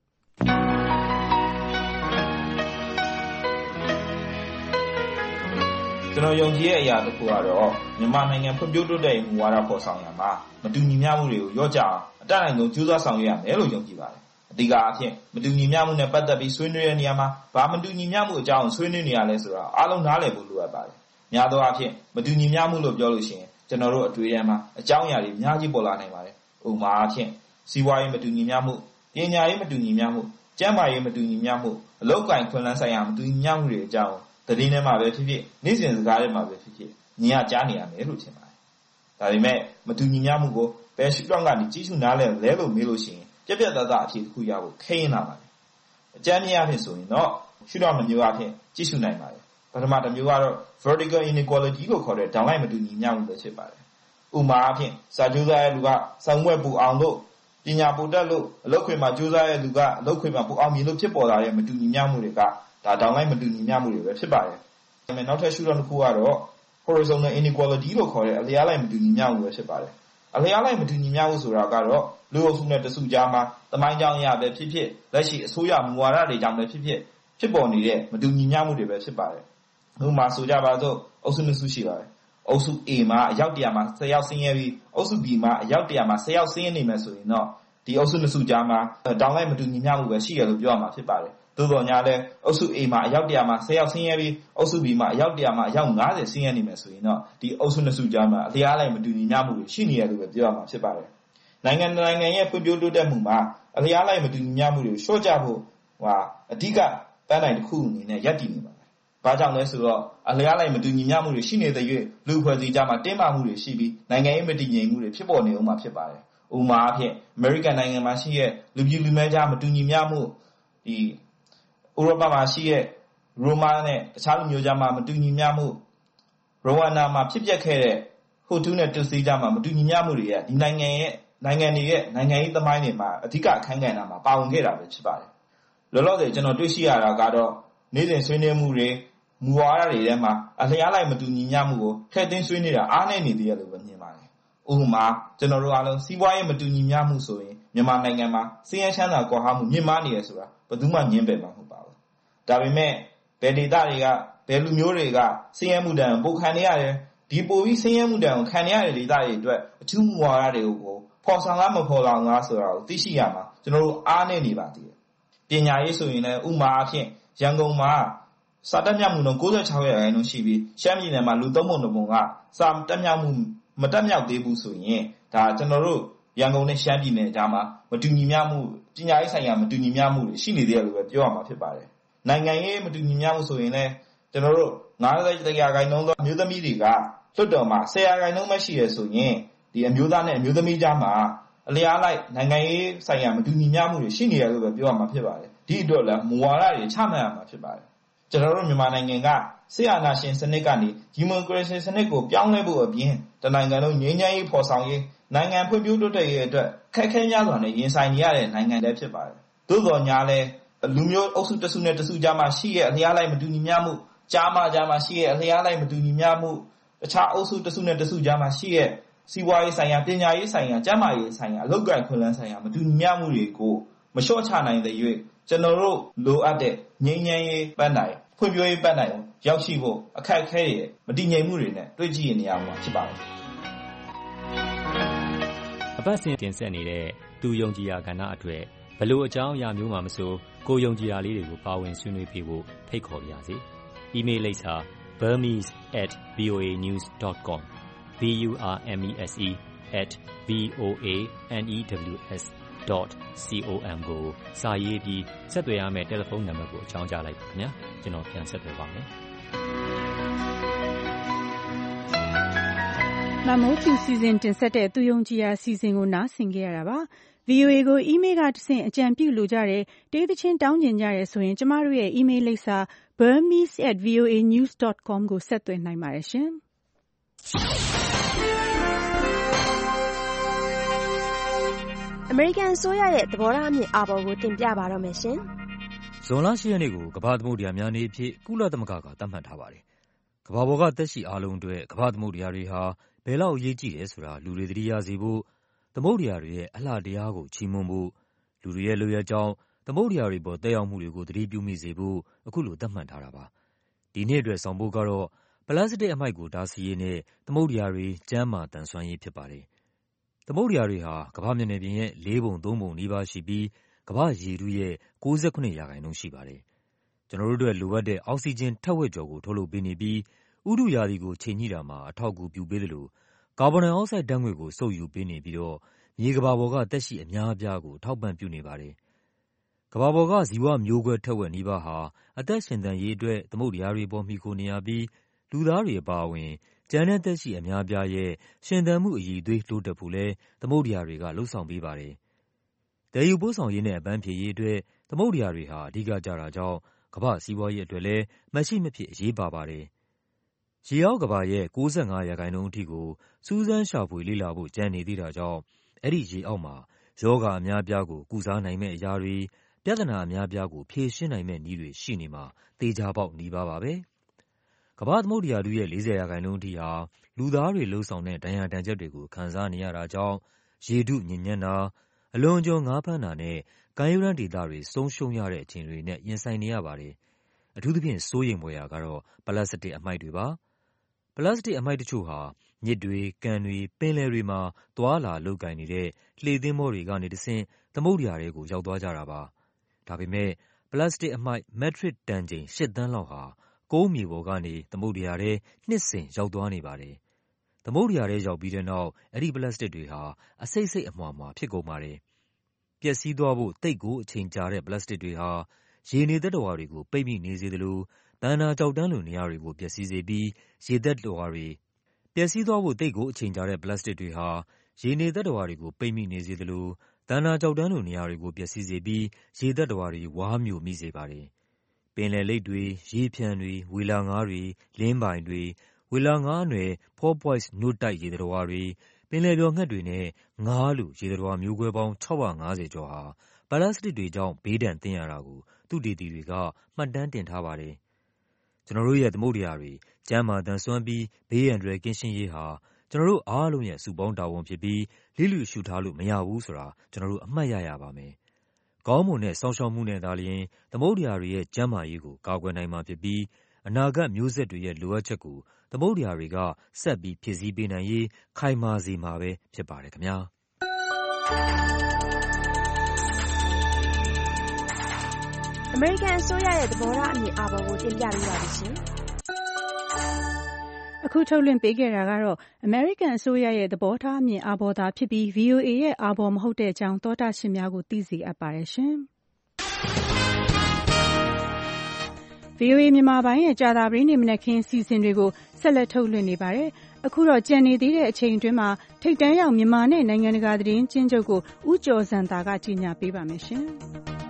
ကျွန်တော်ယုံကြည်တဲ့အရာတစ်ခုကတော့မြန်မာနိုင်ငံဖွံ့ဖြိုးတိုးတက်ရေးမူဝါဒပေါ်ဆောင်ရာမှာမတူညီမျှမှုတွေကိုလျော့ကျအောင်အတတ်နိုင်ဆုံးကြိုးစားဆောင်ရွက်ရမယ်လို့ယုံကြည်ပါတယ်အဓိကအဖြစ်မတူညီမျှမှုနဲ့ပတ်သက်ပြီးဆွေးနွေးတဲ့နေရာမှာဘာမတူညီမျှမှုအကြောင်းဆွေးနွေးနေရလဲဆိုတာအားလုံးနားလည်ဖို့လိုအပ်ပါတယ်များသောအားဖြင့်မတူညီမျှမှုလို့ပြောလို့ရှိရင်ကျွန်တော်တို့အတွေ့အကြုံမှာအကြောင်းအရာတွေအများကြီးပေါ်လာနိုင်ပါတယ်ဥပမာအားဖြင့်စီးပွားရေးမတူညီမျှမှုပညာရေးမတူညီမျှမှုကျန်းမာရေးမတူညီမျှမှုအလုပ်ကိုင်ခွင့်လန်းဆိုင်ရာမတူညီမျှမှုတွေအကြောင်းသတင်းထဲမှာပဲဖြစ်ဖြစ်နေ့စဉ်စကားထဲမှာပဲဖြစ်ဖြစ်ညီအကြားနေရမယ်လို့ထင်ပါတယ်ဒါပေမဲ့မတူညီမျှမှုကိုဘယ်ရှုထောင့်ကနေကြီးစုနားလဲလို့မေးလို့ရှိရင်ပြက်ပြက်သားသားအဖြေတစ်ခုရဖို့ခဲရင်လာပါတယ်အကြမ်းမြင်အဖြစ်ဆိုရင်တော့ရှုထောင့်နှမျိုးအဖြစ်ကြီးစုနိုင်ပါတယ်ပထမတစ်မျိုးကတော့ vertical inequality လို့ခေါ်တဲ့ downline မတူညီမျှမှုပဲဖြစ်ပါတယ်ဥပမာအဖြစ်စာကြိုးစားတဲ့လူကစာမွဲ့ပူအောင်လို့ပညာပိုတက်လို့အလုပ်ခွင်မှာကြိုးစားတဲ့လူကအလုပ်ခွင်မှာပူအောင်မြင်လို့ဖြစ်ပေါ်လာတဲ့မတူညီမျှမှုတွေကဒါဒါတောင်လိုက်မတူညီမျှမှုတွေပဲဖြစ်ပါတယ်။နောက်ထပ်ရှုထောင့်တစ်ခုကတော့ horizontal inequality လို့ခေါ်တဲ့အလျားလိုက်မတူညီမျှမှုပဲဖြစ်ပါတယ်။အလျားလိုက်မတူညီမျှမှုဆိုတာကတော့လူအုပ်စုနဲ့တစုကြားမှာသမိုင်းကြောင်းအရပဲဖြစ်ဖြစ်လက်ရှိအစိုးရမူဝါဒတွေကြောင့်ပဲဖြစ်ပေါ်နေတဲ့မတူညီမျှမှုတွေပဲဖြစ်ပါတယ်။ဥပမာဆိုကြပါစို့အုပ်စုနှစ်စုရှိပါတယ်။အုပ်စု A မှာအယောက်100မှာ10ယောက်ဆင်းရဲပြီးအုပ်စု B မှာအယောက်100မှာ10ယောက်ဆင်းရဲနေမယ်ဆိုရင်တော့ဒီအုပ်စုနှစ်စုကြားမှာတောင်လိုက်မတူညီမျှမှုပဲရှိရလို့ပြောရမှာဖြစ်ပါတယ်။သို့တော်ညာလည်းအုပ်စု A မှာအယောက်100မှာ10ယောက်ဆင်းရဲပြီးအုပ်စု B မှာအယောက်100မှာအယောက်90ဆင်းရဲနေမယ်ဆိုရင်တော့ဒီအုပ်စုနှစ်စုကြားမှာအလျားလိုက်မတူညီမျှမှုတွေရှိနေရလို့ပဲပြောရမှာဖြစ်ပါတယ်။နိုင်ငံရဲ့ဖွံ့ဖြိုးတိုးတက်မှုမှာအလျားလိုက်မတူညီမျှမှုတွေကိုလျှော့ချဖို့အဓိကပန်းတိုင်တစ်ခုအနေနဲ့ရပ်တည်နေပါတယ်။ဘာကြောင့်လဲဆိုတော့အလျားလိုက်မတူညီမျှမှုတွေရှိနေတဲ့၍လူဖွဲ့စည်းကြားမှာတင်းမာမှုတွေရှိပြီးနိုင်ငံရေးမတည်ငြိမ်မှုတွေဖြစ်ပေါ်နေအောင်မှာဖြစ်ပါတယ်။ဥပမာအဖြစ်အမေရိကန်နိုင်ငံမှာရှိတဲ့လူပြည်လူမဲကြားမတူညီမျှမှုဒီဥရောပမှာရှိတဲ့ရိုမာနဲ့တခြားလူမျိုးကြားမှာမတူညီမျှမှုရိုဝမ်ဒါမှာဖြစ်ပျက်ခဲ့တဲ့ဟိုတူနဲ့တူစီကြားမှာမတူညီမျှမှုတွေကဒီနိုင်ငံတွေရဲ့နိုင်ငံရေးသမိုင်းတွေမှာအဓိကအခန်းကဏ္ဍမှာပါဝင်ခဲ့တာပဲဖြစ်ပါတယ်။လောလောဆယ်ကျွန်တော်တွေ့ရှိရတာကတော့နေ့စဉ်ဆွေးနွေးမှုတွေမူဝါဒတွေထဲမှာအလျားလိုက်မတူညီမျှမှုကိုထည့်သွင်းဆွေးနွေးတာအားနည်းနေသေးတယ်လို့ပဲမြင်ပါတယ်။ဥပမာကျွန်တော်တို့အားလုံးစီးပွားရေးမတူညီမျှမှုဆိုရင်မြန်မာနိုင်ငံမှာစည်ရချမ်းသာကွာဟမှုမြင့်မားနေရဆိုတာဘယ်သူမှငြင်းပယ်မှာမဟုတ်ပါဘူး။ဒါပေမဲ့ဘယ်ဒေသတွေကဘယ်လူမျိုးတွေကစည်ရမှုတန်ပိုခံနေရတယ်ဒီပိုပြီးစည်ရမှုတန်ကိုခံနေရတဲ့ဒေသတွေအတွက်အထူးမူဝါဒတွေကိုဖော်ဆောင်လားမဖော်ဆောင်လားဆိုတာကိုသိရှိရမှာကျွန်တော်တို့အားနည်းနေပါသေးတယ်။ပညာရေးဆိုရင်လည်းဥပမာအဖြစ်ရန်ကုန်မှာစာတတ်မြောက်မှုနှုန်း96%ရှိပြီးရှမ်းပြည်နယ်မှာလူ3ပုံ2ပုံကစာတတ်မြောက်မှုမတတ်မြောက်သေးဘူးဆိုရင်ဒါကျွန်တော်တို့ရန်ကုန်နဲ့ရှမ်းပြည်နယ်ကြားမှာမတူညီမျှမှုပညာရေးဆိုင်ရာမတူညီမျှမှုတွေရှိနေသေးတယ်လို့ပဲပြောရမှာဖြစ်ပါတယ်။နိုင်ငံရေးမတူညီမျှမှုဆိုရင်လည်းကျွန်တော်တို့90%သောအမျိုးသမီးတွေကလွတ်တော်မှာ10%ပဲရှိရဆိုရင်ဒီအမျိုးသားနဲ့အမျိုးသမီးကြားမှာအလျားလိုက်နိုင်ငံရေးဆိုင်ရာမတူညီမျှမှုတွေရှိနေတယ်လို့ပဲပြောရမှာဖြစ်ပါတယ်။ဒီအတွက်လည်းမူဝါဒတွေချမှတ်ရမှာဖြစ်ပါတယ်။ကျွန်တော်တို့မြန်မာနိုင်ငံကစစ်အာဏာရှင်စနစ်ကနေဒီမိုကရေစီစနစ်ကိုပြောင်းလဲဖို့အပြင်တနိုင်ငံလုံးငြိမ်းချမ်းရေးဖော်ဆောင်ရေးနိုင်ငံဖွံ့ဖြိုးတိုးတက်ရေးအတွက်ခက်ခဲများစွာနဲ့ရင်ဆိုင်နေရတဲ့နိုင်ငံတွေဖြစ်ပါတယ်။သို့တော်ညာလဲလူမျိုးအုပ်စုတစ်စုနဲ့တစ်စုကြားမှာရှိတဲ့အလျားလိုက်မတူညီမျှမှုကြားမှာရှိတဲ့အလျားလိုက်မတူညီမျှမှုတခြားအုပ်စုတစ်စုနဲ့တစ်စုကြားမှာရှိတဲ့စီးပွားရေးဆိုင်ရာပညာရေးဆိုင်ရာကျန်းမာရေးဆိုင်ရာအလုပ်အကိုင်ခွင့်လန်းဆိုင်ရာမတူညီမျှမှုတွေကိုမလျှော့ချနိုင်တဲ့၍ကျွန်တော်တို့လိုအပ်တဲ့ငြိမ်းချမ်းရေးပန်းတိုင်ဖွံ့ဖြိုးရေးပန်းတိုင်ကိုရောက်ရှိဖို့အခက်အခဲတွေမတည်ငြိမ်မှုတွေနဲ့တွေ့ကြည့်နေရမှာဖြစ်ပါတယ်အပတ်စဉ်တင်ဆက်နေတဲ့သူယုံကြည်ရာကဏ္ဍအတွက်ဘလို့အကြောင်းအရာမျိုးမှမဆိုကိုယုံကြည်ရာလေးတွေကိုပါဝင်ဆွေးနွေးပြဖို့ဖိတ်ခေါ်ပါရစေ။ email လိပ်စာ burmese@voanews.com burmese@voanews.com ကိုစာရေးပြီးဆက်သွယ်ရမယ့်တယ်လီဖုန်းနံပါတ်ကိုအကြောင်းကြားလိုက်ပါခင်ဗျာကျွန်တော်ပြန်ဆက်သွယ်ပါမယ်မမိုးဖြူစီစဉ်တင်ဆက်တဲ့သူယုံကြည်ရာစီစဉ်ကိုနားဆင်ကြရတာပါ VOA ကို email ကတဆင့်အကြံပြုလိုကြတယ်တေးသချင်းတောင်းကျင်ကြတယ်ဆိုရင်ကျမတို့ရဲ့ email လိပ်စာ burmese@voanews.com ကိုဆက်သွယ်နိုင်ပါတယ်ရှင်အမေရိကန်အစိုးရရဲ့သဘောထားအမြင်အာဘော်ကိုတင်ပြပါတော့မယ်ရှင်။ဇွန်လ 10 ရက်နေ့ကိုကမ္ဘာသမုဒ္ဒရာများနေ့အဖြစ်ကုလသမဂ္ဂကသတ်မှတ်ထားပါတယ်။ကမ္ဘာပေါ်ကသက်ရှိအားလုံးအတွက်ကမ္ဘာသမုဒ္ဒရာတွေဟာဘယ်လောက်အရေးကြီးတယ်ဆိုတာလူတွေသတိရစေဖို့သမုဒ္ဒရာတွေရဲ့အလှတရားကိုချီးမွမ်းဖို့လူတွေရဲ့လုပ်ရကြောင်းသမုဒ္ဒရာတွေပေါ်သက်ရောက်မှုတွေကိုသတိပြုမိစေဖို့အခုလိုသတ်မှတ်ထားတာပါ။ဒီနေ့အတွက်ဆောင်ဖို့ကတော့ပလတ်စတစ်အမှိုက်ကိုတားဆီးရေးနဲ့သမုဒ္ဒရာတွေကျန်းမာသန်စွမ်းရေးဖြစ်ပါတယ်။သမုဒ္ဒရာတွေဟာကမ္ဘာမျက်နှာပြင်ရဲ့4 ပုံ 3 ပုံနီးပါးရှိပြီးကမ္ဘာရေထုရဲ့69% ရှိပါတယ်။ကျွန်တော်တို့အတွက်လိုအပ်တဲ့အောက်ဆီဂျင်ထက်ဝက်ကျော်ကိုထုတ်လုပ်ပေးနေပြီးဥတုရာသီကိုချိန်ညှိတာမှာအထောက်အကူပြုပေးသလိုကာဗွန်ဒိုင်အောက်ဆိုက်ဓာတ်ငွေ့ကိုစုပ်ယူပေးနေပြီးတော့မြေကမ္ဘာပေါ်ကသက်ရှိအများအပြားကိုထောက်ပံ့ပြုနေပါတယ်။ကမ္ဘာပေါ်ကဇီဝမျိုးကွဲထက်ဝက်နီးပါးဟာအသက်ရှင်သန်ရေးအတွက်သမုဒ္ဒရာတွေပေါ်မှီခိုနေရပြီးလူသားတွေအပါအဝင်ကျန်တဲ့သက်ရှိအများအပြားရဲ့ရှင်သန်မှုအရည်အသွေးတိုးတက်ဖို့လဲသမုဒ္ဒရာတွေကလှုပ်ဆောင်ပေးပါတယ်။သယ်ယူပို့ဆောင်ရေးနဲ့အပန်းဖြေရေးအတွက်သမုဒ္ဒရာတွေဟာအဓိကကျတာကြောင့်ကမ္ဘာစီးပွားရေးအတွက်လည်းမရှိမဖြစ်အရေးပါပါတယ်။ရေအောက်ကမ္ဘာရဲ့95% အထိကိုစူးစမ်းရှာဖွေလေ့လာဖို့ကျန်နေသေးတာကြောင့်အဲ့ဒီရေအောက်မှာယောဂအများအပြားကိုကုစားနိုင်မဲ့အရာတွေပြဿနာအများပြားကိုဖြေရှင်းနိုင်မဲ့နည်းတွေရှိနေမှာသေချာပေါက်နီးပါးပါပဲ။ကမ္ဘာသမုဒ္ဒရာထုရဲ့ 40% အထိဟာလူသားတွေလှုပ်ဆောင်တဲ့ဒဏ်ရာဒဏ်ချက်တွေကိုခံစားနေရတာကြောင့်ရေထုညစ်ညမ်းတာ၊အလွန်အကျွံငါးဖမ်းတာနဲ့ကမ်းရိုးတန်းဒေသတွေဆုံးရှုံးရတဲ့အခြေအနေတွေနဲ့ရင်ဆိုင်နေရပါတယ်။အထူးသဖြင့်စိုးရိမ်ဖွယ်ရာကတော့ပလတ်စတစ်အမှိုက်တွေပါ။ပလတ်စတစ်အမှိုက်တချို့ဟာမြစ်တွေ၊ကန်တွေ၊ပင်လယ်တွေမှာသွားလာလုပ်ကိုင်နေတဲ့လှေသင်္ဘောတွေကနေတဆင့်သမုဒ္ဒရာထဲကိုရောက်သွားကြတာပါ။ဒါပေမဲ့ပလတ်စတစ်အမှိုက်မက်ထရစ်တန်ချိန် 8 သန်းလောက်ဟာကုန်းမြေပေါ်ကနေသမုဒ္ဒရာထဲနှစ်စဉ်ရောက်သွားနေပါတယ်။သမုဒ္ဒရာထဲရောက်ပြီးတဲ့နောက်အဲဒီပလတ်စတစ်တွေဟာအစိတ်စိတ်အမွှားဖြစ်ကုန်ပါတယ်။ပျက်စီးသွားဖို့သိပ်ကိုအချိန်ကြာတဲ့ပလတ်စတစ်တွေဟာရေနေသတ္တဝါတွေကိုပိတ်မိနေစေသလိုသန္တာကျောက်တန်းလိုနေရာတွေကိုပျက်စီးစေပြီးရေသတ္တဝါတွေပျက်စီးသွားဖို့သိပ်ကိုအချိန်ကြာတဲ့ပလတ်စတစ်တွေဟာရေနေသတ္တဝါတွေကိုပိတ်မိနေစေသလိုသန္တာကျောက်တန်းလိုနေရာတွေကိုပျက်စီးစေပြီးရေသတ္တဝါတွေဝါးမြိုမိစေပါတယ်။ပင်လယ်လိပ်တွေ၊ရေဖြံတွေ၊ဝေလာငါးတွေ၊လင်းပိုင်တွေ၊ဝေလာငါးအနွယ် porpoise နို့တိုက်ရေသတ္တဝါတွေ၊ပင်လယ်ပျော်ငှက်တွေနဲ့ငါးလိုရေသတ္တဝါမျိုးကွဲပေါင်း 650 ကျော်ဟာပလတ်စတစ်တွေကြောင့်ဘေးဒဏ်သင့်ရတာကိုသုတေသီတွေကမှတ်တမ်းတင်ထားပါတယ်။ကျွန်တော်တို့ရဲ့သမုဒ္ဒရာတွေကျန်းမာသန်စွမ်းပြီးဘေးအန္တရာယ်ကင်းရှင်းရေးဟာကျွန်တော်တို့အားလုံးရဲ့စုပေါင်းတာဝန်ဖြစ်ပြီးလျစ်လျူရှုထားလို့မရဘူးဆိုတာကျွန်တော်တို့အမှတ်ရရပါမယ်။ကောင်းမွန်တဲ့စောင့်ရှောက်မှုနဲ့သာလျှင်သမုဒ္ဒရာတွေရဲ့ကျန်းမာရေးကိုကာကွယ်နိုင်မှာဖြစ်ပြီးအနာဂတ်မျိုးဆက်တွေရဲ့လိုအပ်ချက်ကိုသမုဒ္ဒရာတွေကဆက်ပြီးဖြည့်ဆည်းပေးနိုင်ရေးခိုင်မာစေမှာပဲဖြစ်ပါတယ်ခင်ဗျာ။ American အစိုးရရဲ့သဘောထားအမြင်အာဘော်ကိုတင်ပြပေးပါမယ်ရှင်။အခုထုတ်လွှင့်ပေးခဲ့တာကတော့ American အစိုးရရဲ့သဘောထားအမြင်အာဘော်သာဖြစ်ပြီး VOA ရဲ့အာဘော်မဟုတ်တဲ့အကြောင်းသောတရှင်များကိုသိစေအပ်ပါတယ်ရှင်။ VOA မြန်မာပိုင်းရဲ့ကြာသပတေးနေ့မနက်ခင်းစီစဉ်တွေကိုဆက်လက်ထုတ်လွှင့်နေပါတယ်။အခုတော့ကြံနေသေးတဲ့အချိန်အတွင်းမှာထိပ်တန်းရောက်မြန်မာနဲ့နိုင်ငံတကာသတင်းကျဉ်းချုပ်ကိုဦးကျော်စံသာကကြီးညာပေးပါမယ်ရှင်။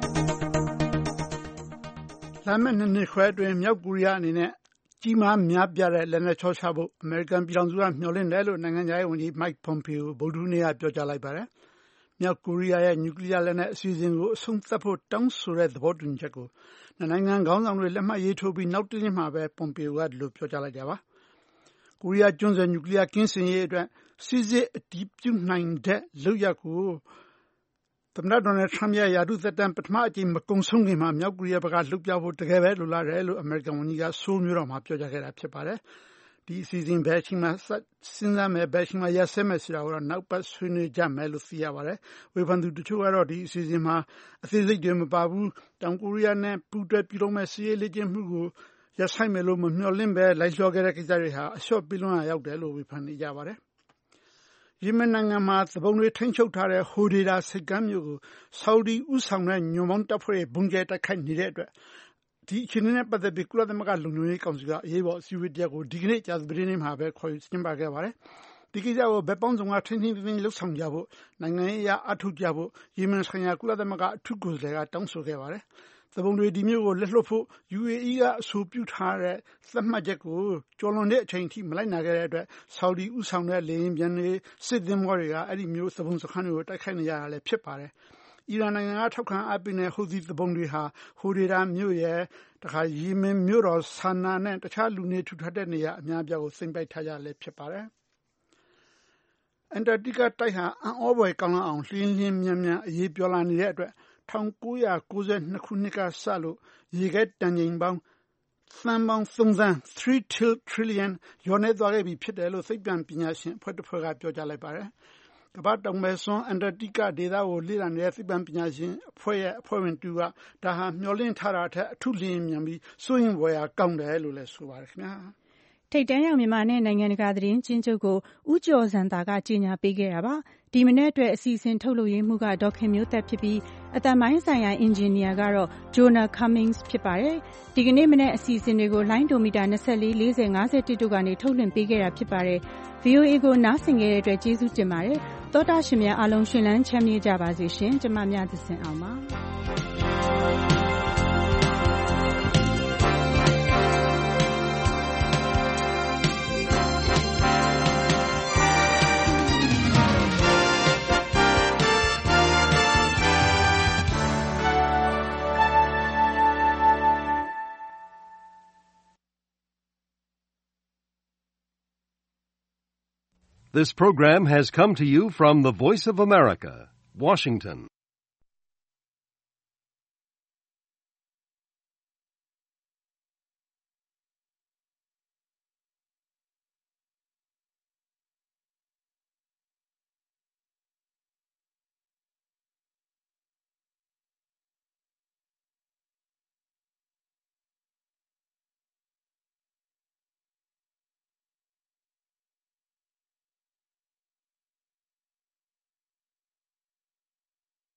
လာမယ့်2 နှစ်ခွဲအတွင်းမြောက်ကိုရီးယားအနေနဲ့ကြီးမားများပြားတဲ့လက်နက်ချောချဖို့အမေရိကန်ပြည်ထောင်စုကမျှော်လင့်တယ်လို့နိုင်ငံခြားရေးဝန်ကြီး Mike Pompeo ဗုဒ္ဓဟူးနေ့ကပြောကြားလိုက်ပါတယ်။မြောက်ကိုရီးယားရဲ့နျူကလ িয়ার လက်နက်အစီအစဉ်ကိုအဆုံးသတ်ဖို့တောင်းဆိုတဲ့သဘောတူညီချက်ကိုနိုင်ငံခေါင်းဆောင်တွေလက်မှတ်ရေးထိုးပြီးနောက်တနေ့မှာပဲ Pompeo ကဒီလိုပြောကြားလိုက်တာပါ။ကိုရီးယားကျွန်းဆွယ်နျူကလ িয়ার ကင်းစင်ရေးအတွက်စစ်စစ်အတည်ပြုနိုင်တဲ့လုပ်ရပ်ကိုသမ္မတဒေါ်နယ်ထရမ့်ရဲ့ရာထူးသက်တမ်းပထမအကြိမ်မကုန်ဆုံးခင်မှာမြောက်ကိုရီးယားဘက်ကလှုပ်ပြဖို့တကယ်ပဲလိုလားတယ်လို့အမေရိကန်ဝန်ကြီးကဆိုးလ်မြို့တော်မှာပြောကြားခဲ့တာဖြစ်ပါတယ်။ဒီအစီအစဉ်ဘယ်အချိန်မှစဉ်းစားမယ်ဘယ်အချိန်မှရပ်စဲမယ်ဆိုတာကိုတော့နောက်ပတ်ဆွေးနွေးကြမယ်လို့သိရပါတယ်။ဝေဖန်သူတချို့ကတော့ဒီအစီအစဉ်မှာအသေးစိတ်တွေမပါဘူးတောင်ကိုရီးယားနဲ့ပူးတွဲပြုလုပ်မဲ့စစ်ရေးလေ့ကျင့်မှုကိုရပ်ဆိုင်းမယ်လို့မမျှော်လင့်ပဲလိုက်လျောခဲ့တဲ့ကိစ္စတွေဟာအလျှော့ပေးလွန်းရာရောက်တယ်လို့ဝေဖန်နေကြပါတယ်။ယီမင်နိုင်ငံမှာသဘုံတွေထိန်းချုပ်ထားတဲ့ဟိုဒေတာဆိပ်ကမ်းမြို့ကိုဆော်ဒီဦးဆောင်တဲ့ညွန့်ပေါင်းတပ်ဖွဲ့ဗုံးကျဲတိုက်ခိုက်နေတဲ့အတွက်ဒီအခြေအနေနဲ့ပတ်သက်ပြီးကုလသမဂ္ဂလုံခြုံရေးကောင်စီကအရေးပေါ်အစည်းအဝေးတစ်ရပ်ကိုဒီကနေ့ကြာသပတေးနေ့မှာပဲခေါ်ယူကျင်းပခဲ့ပါတယ်။ဒီကိစ္စကိုဘက်ပေါင်းစုံကထိန်းသိမ်းသိမ်းလှုပ်ဆောင်ကြဖို့နိုင်ငံရေးအရအထောက်ကြဖို့ယီမင်ဆိုင်ရာကုလသမဂ္ဂအထူးကိုယ်စားလှယ်ကတောင်းဆိုခဲ့ပါတယ်။သဘုံတွေဒီမျိုးကိုလက်လွတ်ဖို့ UAE ကအဆိုပြုထားတဲ့သတ်မှတ်ချက်ကိုကျော်လွန်တဲ့အချိန်အထိမလိုက်နာခဲ့တဲ့အတွက်ဆော်ဒီဦးဆောင်တဲ့လေယာဉ်ပျံတွေစစ်သင်္ဘောတွေကအဲ့ဒီမျိုးသဘုံစခန်းတွေကိုတိုက်ခိုက်နေကြတာလည်းဖြစ်ပါတယ်။အီရန်နိုင်ငံကထောက်ခံအားပေးတဲ့ဟူသီသဘုံတွေဟာဟိုဒေတာမြို့ရဲ့တခါယီမင်မြို့တော်ဆာနာနဲ့တခြားလူနေထူထပ်တဲ့နေရာအများပြားကိုစိမ့်ပိုက်ထားကြလည်းဖြစ်ပါတယ်။အန်တာတိကတိုက်ဟာအံ့ဩဖွယ်ကောင်းအောင်လျင်းလျင်းမြန်မြန်အရေးပြောလာနေတဲ့အတွက်1992ခုနှစ်ကစလို့ရေခဲတန်ချိန်ပေါင်းသန်းပေါင်း3သန်း3 trillion ရောနေသွားခဲ့ပြီဖြစ်တယ်လို့သိပ္ပံပညာရှင်အဖွဲ့တစ်ဖွဲ့ကပြောကြားလိုက်ပါတယ်။ကမ္ဘာတောင်ဘက်စွန်းအန်တာတိကဒေသကိုလေ့လာနေတဲ့သိပ္ပံပညာရှင်အဖွဲ့ရဲ့အဖွဲ့ဝင်တူကဒါဟာမျှော်လင့်ထားတာထက်အထူးလျင်မြန်ပြီးစိုးရင်ဖွယ်ရာကောင်းတယ်လို့လည်းဆိုပါတယ်ခင်ဗျာ။ထိပ်တန်းရောက်မြန်မာနဲ့နိုင်ငံတကာသတင်းကျဉ်းချုပ်ကိုဦးကျော်စံသာကကြေညာပေးခဲ့တာပါ။ဒီမနေ့အတွက်အစီအစဉ်ထုတ်လုပ်ရေးမှုကဒေါက်ခင်မျိုးသက်ဖြစ်ပြီးအတန်ပိုင်းဆိုင်ရာအင်ဂျင်နီယာကတော့ Jonah Cummings ဖြစ်ပါတယ်။ဒီကနေ့မနေ့အစီအစဉ်တွေကိုလိုင်းဒိုမီတာ24 40 51တို့ကနေထုတ်လွှင့်ပေးခဲ့တာဖြစ်ပါတယ်။ VOA ကိုနားဆင်ခဲ့တဲ့အတွက်ကျေးဇူးတင်ပါတယ်။သောတာရှင်များအားလုံးရှင်လန်းချမ်းမြေ့ကြပါစေရှင်။ကျမမြသဇင်အောင်ပါ။ This program has come to you from the Voice of America, Washington.